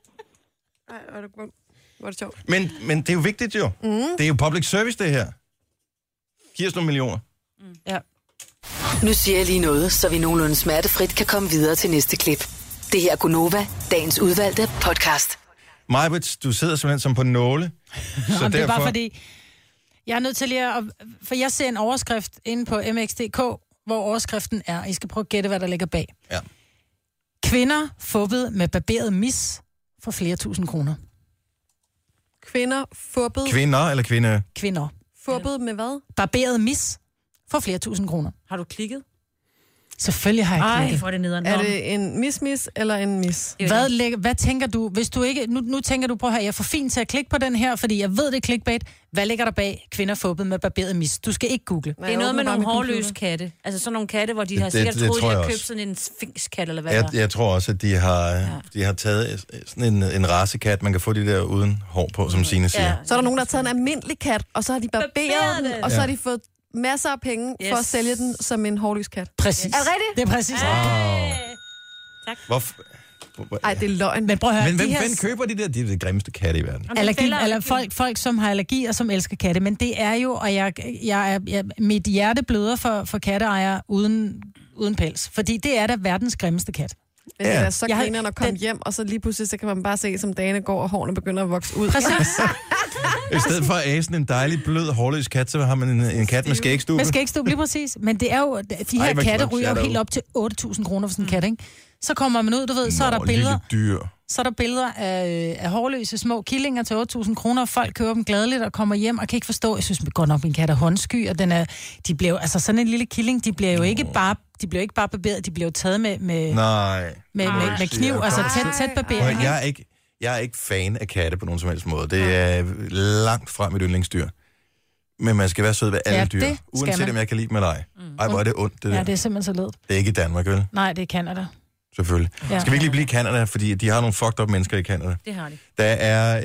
Speaker 4: Var det sjovt.
Speaker 2: Men det er jo vigtigt jo. Det er jo public service, det her. Giv os nogle millioner.
Speaker 5: Ja.
Speaker 6: Nu siger jeg lige noget, så vi nogenlunde smertefrit kan komme videre til næste klip. Det her er Gunova, dagens udvalgte podcast.
Speaker 2: Majbrit, du sidder simpelthen som på nåle. Så
Speaker 5: det er bare fordi, jeg er nødt til lige at... For jeg ser en overskrift inde på mx.dk, hvor overskriften er, I skal prøve at gætte, hvad der ligger bag.
Speaker 2: Ja.
Speaker 5: Kvinder fubbet med barberet mis for flere tusind kroner.
Speaker 4: Kvinder fubbet...
Speaker 2: Kvinder eller kvinde?
Speaker 5: Kvinder.
Speaker 4: Fubbet med hvad?
Speaker 5: Barberet mis for flere tusind kroner.
Speaker 3: Har du klikket?
Speaker 5: Selvfølgelig har jeg klikket.
Speaker 3: Ej, hvor er det nederen.
Speaker 4: Er det en mis eller en mis?
Speaker 5: Hvad tænker du, hvis du ikke... Nu tænker du, prøv at høre, jeg er for fin til at klikke på den her, fordi jeg ved, det er clickbait. Hvad ligger der bag kvinder fubbet med barberet mis? Du skal ikke google.
Speaker 3: Det er noget med nogle hårløse katte. Altså sådan nogle katte, hvor de har sikkert troet, de har købt sådan en sfinkskat, eller hvad
Speaker 2: jeg tror også, at de har taget sådan en racekat, man kan få de der uden hår på, som Signe siger.
Speaker 4: Så er der nogen, der har taget en almindelig kat, og så har de barberet den, og så har de fået masser af penge for at sælge den som en hårløs kat.
Speaker 5: Præcis.
Speaker 4: Er det rigtigt?
Speaker 5: Det er præcis.
Speaker 3: Tak.
Speaker 2: Hvorfor?
Speaker 4: Ej, det er løgn.
Speaker 5: Men prøv at høre,
Speaker 2: men hvem køber de der? De er det grimmeste katte i verden.
Speaker 5: Eller folk, som har allergi og som elsker katte. Men det er jo, og mit hjerte bløder for katteejere uden pels. Fordi det er da verdens grimmeste kat.
Speaker 4: Men det er så griner at komme hjem, og så lige pludselig, så kan man bare se, som dagene går, og hårene begynder at vokse ud.
Speaker 5: Præcis.
Speaker 2: I stedet for at æse en dejlig, blød, hårløs kat, så har man en kat med skægstube.
Speaker 5: Med skægstube, lige præcis. Men det er jo, de her katte ryger jo helt op til 8.000 kroner for sådan en kat, ikke? Så kommer man ud, du ved, så er der billeder. Så er der billeder af hårløse små killinger til 8.000 kroner. Folk køber dem gladeligt og kommer hjem og kan ikke forstå. Jeg synes godt nok, min kat er håndsky, og de bliver altså sådan en lille killing, de bliver jo ikke bare barberet, de bliver jo taget med kniv, altså tæt barbering.
Speaker 2: Jeg er ikke fan af katte på nogen som helst måde. Det er langt fra mit yndlingsdyr. Men man skal være sød ved alle dyr, uanset om jeg kan lide dem eller ej. Ej, hvor er det ondt, det der.
Speaker 5: Ja, det er simpelthen så ledt.
Speaker 2: Det er ikke i Danmark, vel?
Speaker 5: Nej, det er Canada.
Speaker 2: Selvfølgelig. Ja. Skal vi ikke lige blive i Canada, fordi de har nogle fucked up mennesker i Canada.
Speaker 3: Det har de.
Speaker 2: Der er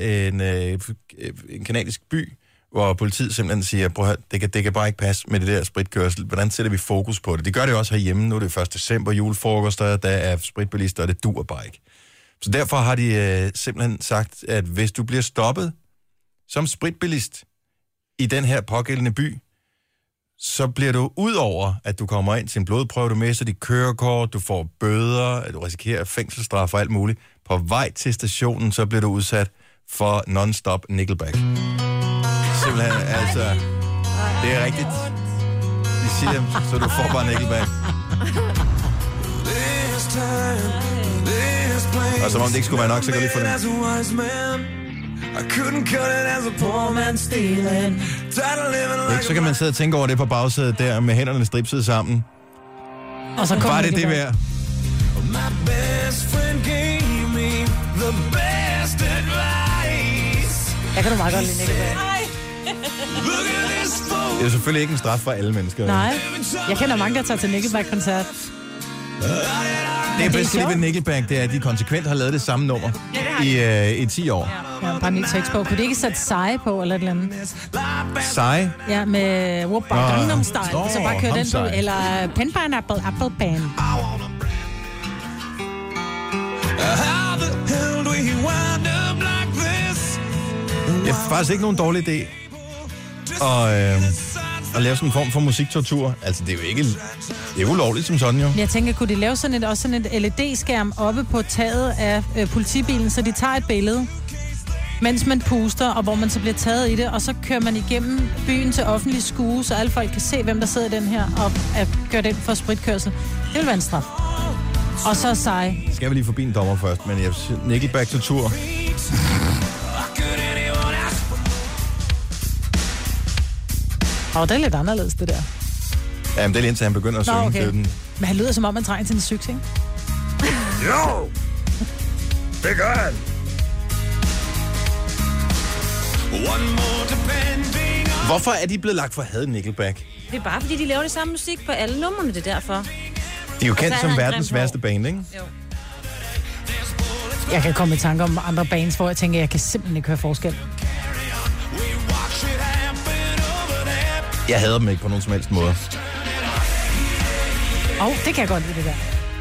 Speaker 2: en kanadisk by, hvor politiet simpelthen siger, prøv at høre, det kan bare ikke passe med det der spritkørsel. Hvordan sætter vi fokus på det? De gør det også herhjemme. Nu er det 1. december, julefrokoster, der er spritbilister, og det duer bare ikke. Så derfor har de simpelthen sagt, at hvis du bliver stoppet som spritbilist i den her pågældende by, så bliver du udover, at du kommer ind til en blodprøve, du mister dit kørekort, du får bøder, du risikerer fængselsstraf og alt muligt. På vej til stationen, så bliver du udsat for non-stop Nickelback. Simpelthen, altså, det er rigtigt. De siger, så du får bare Nickelback. Og som om det ikke skulle være nok, så kan vi få det. Så kan man sidde og tænke over det på bagsædet der, med hænderne stripset sammen.
Speaker 5: Og så
Speaker 2: var det værd.
Speaker 5: Jeg kan du meget godt lide Nickelback.
Speaker 2: Det er selvfølgelig ikke en straf for alle mennesker.
Speaker 5: Nej. Jeg kender mange, der tager til Nickelback-koncert.
Speaker 2: Det er bedst ved Nickelback, det er, at de konsekvent har lavet det samme nummer i 10 år.
Speaker 5: Ja, bare en tekst på. Kunne de ikke sætte Psy på, eller et eller andet?
Speaker 2: Psy?
Speaker 5: Ja, med Whoop Gangnam Style. Så bare køre den på. Eller Pen Pineapple, Apple Pan.
Speaker 2: Det er faktisk ikke nogen dårlig idé at lave sådan en form for musiktortur. Altså, det er jo ikke... Det er ulovligt som sådan, jo.
Speaker 5: Jeg tænker, kunne de lave også sådan et LED-skærm oppe på taget af politibilen, så de tager et billede, mens man puster, og hvor man så bliver taget i det, og så kører man igennem byen til offentlig skue, så alle folk kan se, hvem der sidder i den her, og gør den for spritkørsel. Det vil være en straf. Og så sej.
Speaker 2: Skal vi lige forbi en dommer først, men jeg Nickelback-tortur.
Speaker 5: Det er lidt anderledes, det der.
Speaker 2: Jamen, det er lige indtil han begynder at synge.
Speaker 5: Okay.
Speaker 2: Den.
Speaker 5: Men han lyder som om, man trænger til en succes, ikke?
Speaker 2: Jo! Det gør han! Hvorfor er de blevet lagt for had, Nickelback?
Speaker 3: Det er bare, fordi de laver det samme musik på alle numrene, det er derfor.
Speaker 2: De er jo kendt som verdens værste band, ikke?
Speaker 3: Jo.
Speaker 5: Jeg kan komme i tanke om andre bands, hvor jeg tænker, jeg kan simpelthen ikke høre forskel.
Speaker 2: Jeg hader dem ikke på nogen som helst måde.
Speaker 5: Det kan jeg godt lide, det der.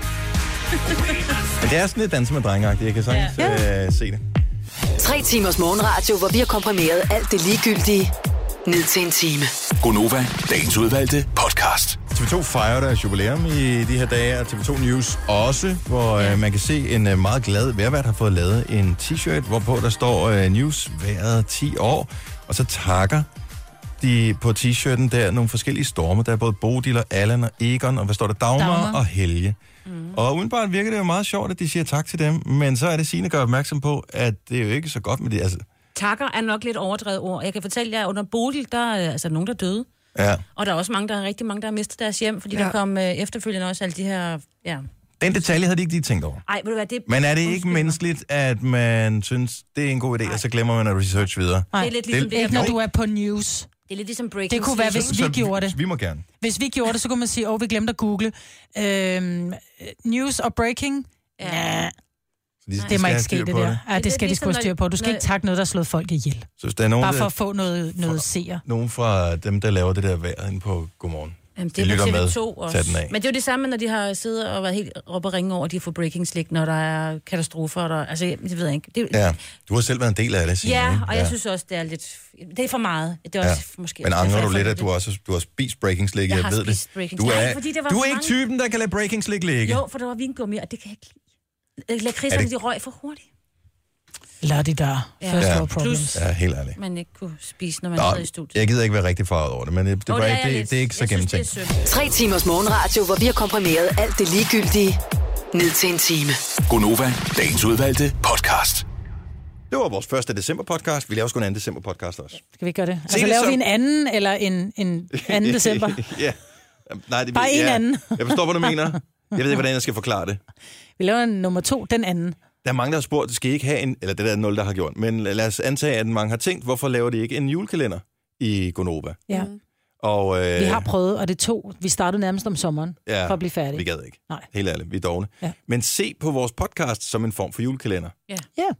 Speaker 2: Men det er sådan lidt danse med drengeagtigt. Jeg kan sagtens se det.
Speaker 6: 3 timers morgenradio, hvor vi har komprimeret alt det ligegyldige ned til en time.
Speaker 7: Gonova, dagens udvalgte podcast.
Speaker 2: TV2 fejrer deres jubilæum i de her dage, og TV2 News også, hvor man kan se en meget glad vejrvært har fået lavet en t-shirt, hvorpå der står News været 10 år, og så takker de på t-shirten der nogle forskellige storme. Der er både Bodil og Allan og Egon, og hvad står der? Dagmar og Helge. Og udenbart virker det jo meget sjovt, at de siger tak til dem, men så er det Signe gør opmærksom på, at det er jo ikke så godt med det. Altså.
Speaker 3: Takker er nok lidt overdrevet ord. Jeg kan fortælle jer, under Bodil, der er altså nogen, der døde.
Speaker 2: Ja.
Speaker 3: Og der er også rigtig mange, der har mistet deres hjem, fordi der kom efterfølgende også alle de her... Ja.
Speaker 2: Den detalje havde de ikke lige tænkt over.
Speaker 3: Ej, ved du hvad, det...
Speaker 2: Men er det ikke menneskeligt, at man synes, det er en god idé, og så glemmer man at research videre?
Speaker 3: Nej, det er lidt ligesom
Speaker 5: ikke når du er på news.
Speaker 3: Det er lidt ligesom breaking.
Speaker 5: Det kunne være, hvis vi gjorde det.
Speaker 2: Vi må gerne.
Speaker 5: Hvis vi gjorde det, så kunne man sige, vi glemte at google. News og breaking. Ja. Det må ikke ske, det der. Ja, det skal de sgu styre på. Du skal ikke takke noget, der har slået folk ihjel.
Speaker 2: Så hvis der er nogen,
Speaker 5: bare for at få noget seer.
Speaker 2: Nogen fra dem, der laver det der vejr inde på Godmorgen.
Speaker 3: Jamen, det er TV2 også. Men det er jo det samme, når de har siddet og været helt op og ringe over, at de får breaking slik, når der er katastrofer. Altså, det ved jeg ikke.
Speaker 2: Ja, du har selv været en del af det, Signe.
Speaker 3: Ja, og jeg synes også, det er lidt... Det er for meget. Det er også måske...
Speaker 2: Men angrer du lidt, at du har spist breaking slik?
Speaker 3: Jeg ved det.
Speaker 2: Du er ikke typen, der kan lade breaking slik ligge.
Speaker 3: Jo, for der var vingummi, og det kan jeg ikke lide. Lakridserne, de røg for hurtigt.
Speaker 5: Lad de der.
Speaker 3: Plus,
Speaker 2: helt ærligt.
Speaker 3: Man ikke kunne spise, når man sidder i studiet.
Speaker 2: Jeg gider ikke være rigtig farvet over det, men det er ikke så gennemtænkt.
Speaker 6: 3 timers morgenradio, hvor vi har komprimeret alt det ligegyldige ned til en time.
Speaker 7: Gonova, dagens udvalgte podcast.
Speaker 2: Det var vores 1. december-podcast. Vi laver sgu en 2. december-podcast også.
Speaker 5: Skal vi gøre det? Altså laver vi en anden, eller en 2. december?
Speaker 2: Ja. Nej,
Speaker 5: bare en anden.
Speaker 2: Jeg forstår, hvad du mener. Jeg ved ikke, hvordan jeg skal forklare det.
Speaker 5: Vi laver en nummer 2, den anden.
Speaker 2: Der er mange, der har spurgt, skal I ikke have en... Eller det der er 0, der har gjort. Men lad os antage, at mange har tænkt, hvorfor laver de ikke en julekalender i Gonova?
Speaker 5: Ja.
Speaker 2: Og,
Speaker 5: vi har prøvet, og det tog... Vi startede nærmest om sommeren for at blive færdige.
Speaker 2: Vi gad ikke.
Speaker 5: Nej.
Speaker 2: Helt ærligt, vi er dogne.
Speaker 5: Ja.
Speaker 2: Men se på vores podcast som en form for julekalender.
Speaker 3: Ja.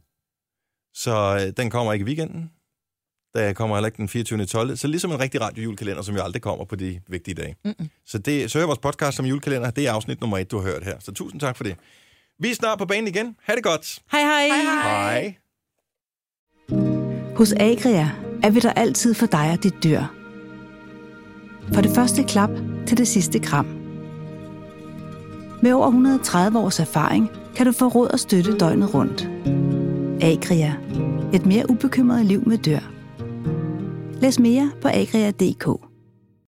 Speaker 2: Så den kommer ikke i weekenden. Der kommer heller ikke den 24. 12. Så ligesom en rigtig radiojulekalender, som jo aldrig kommer på de vigtige dage. Så hør vores podcast som julekalender. Det er afsnit nummer 1, du har hørt her. Så tusind tak for det. Vi er snart på banen igen. Ha' det godt.
Speaker 5: Hej hej.
Speaker 2: Hej.
Speaker 14: Hos Agria er vi der altid for dig og dit dyr. Fra det første klap til det sidste kram. Med over 130 års erfaring kan du få råd og støtte døgnet rundt. Agria. Et mere ubekymret liv med dyr. Læs mere på agria.dk.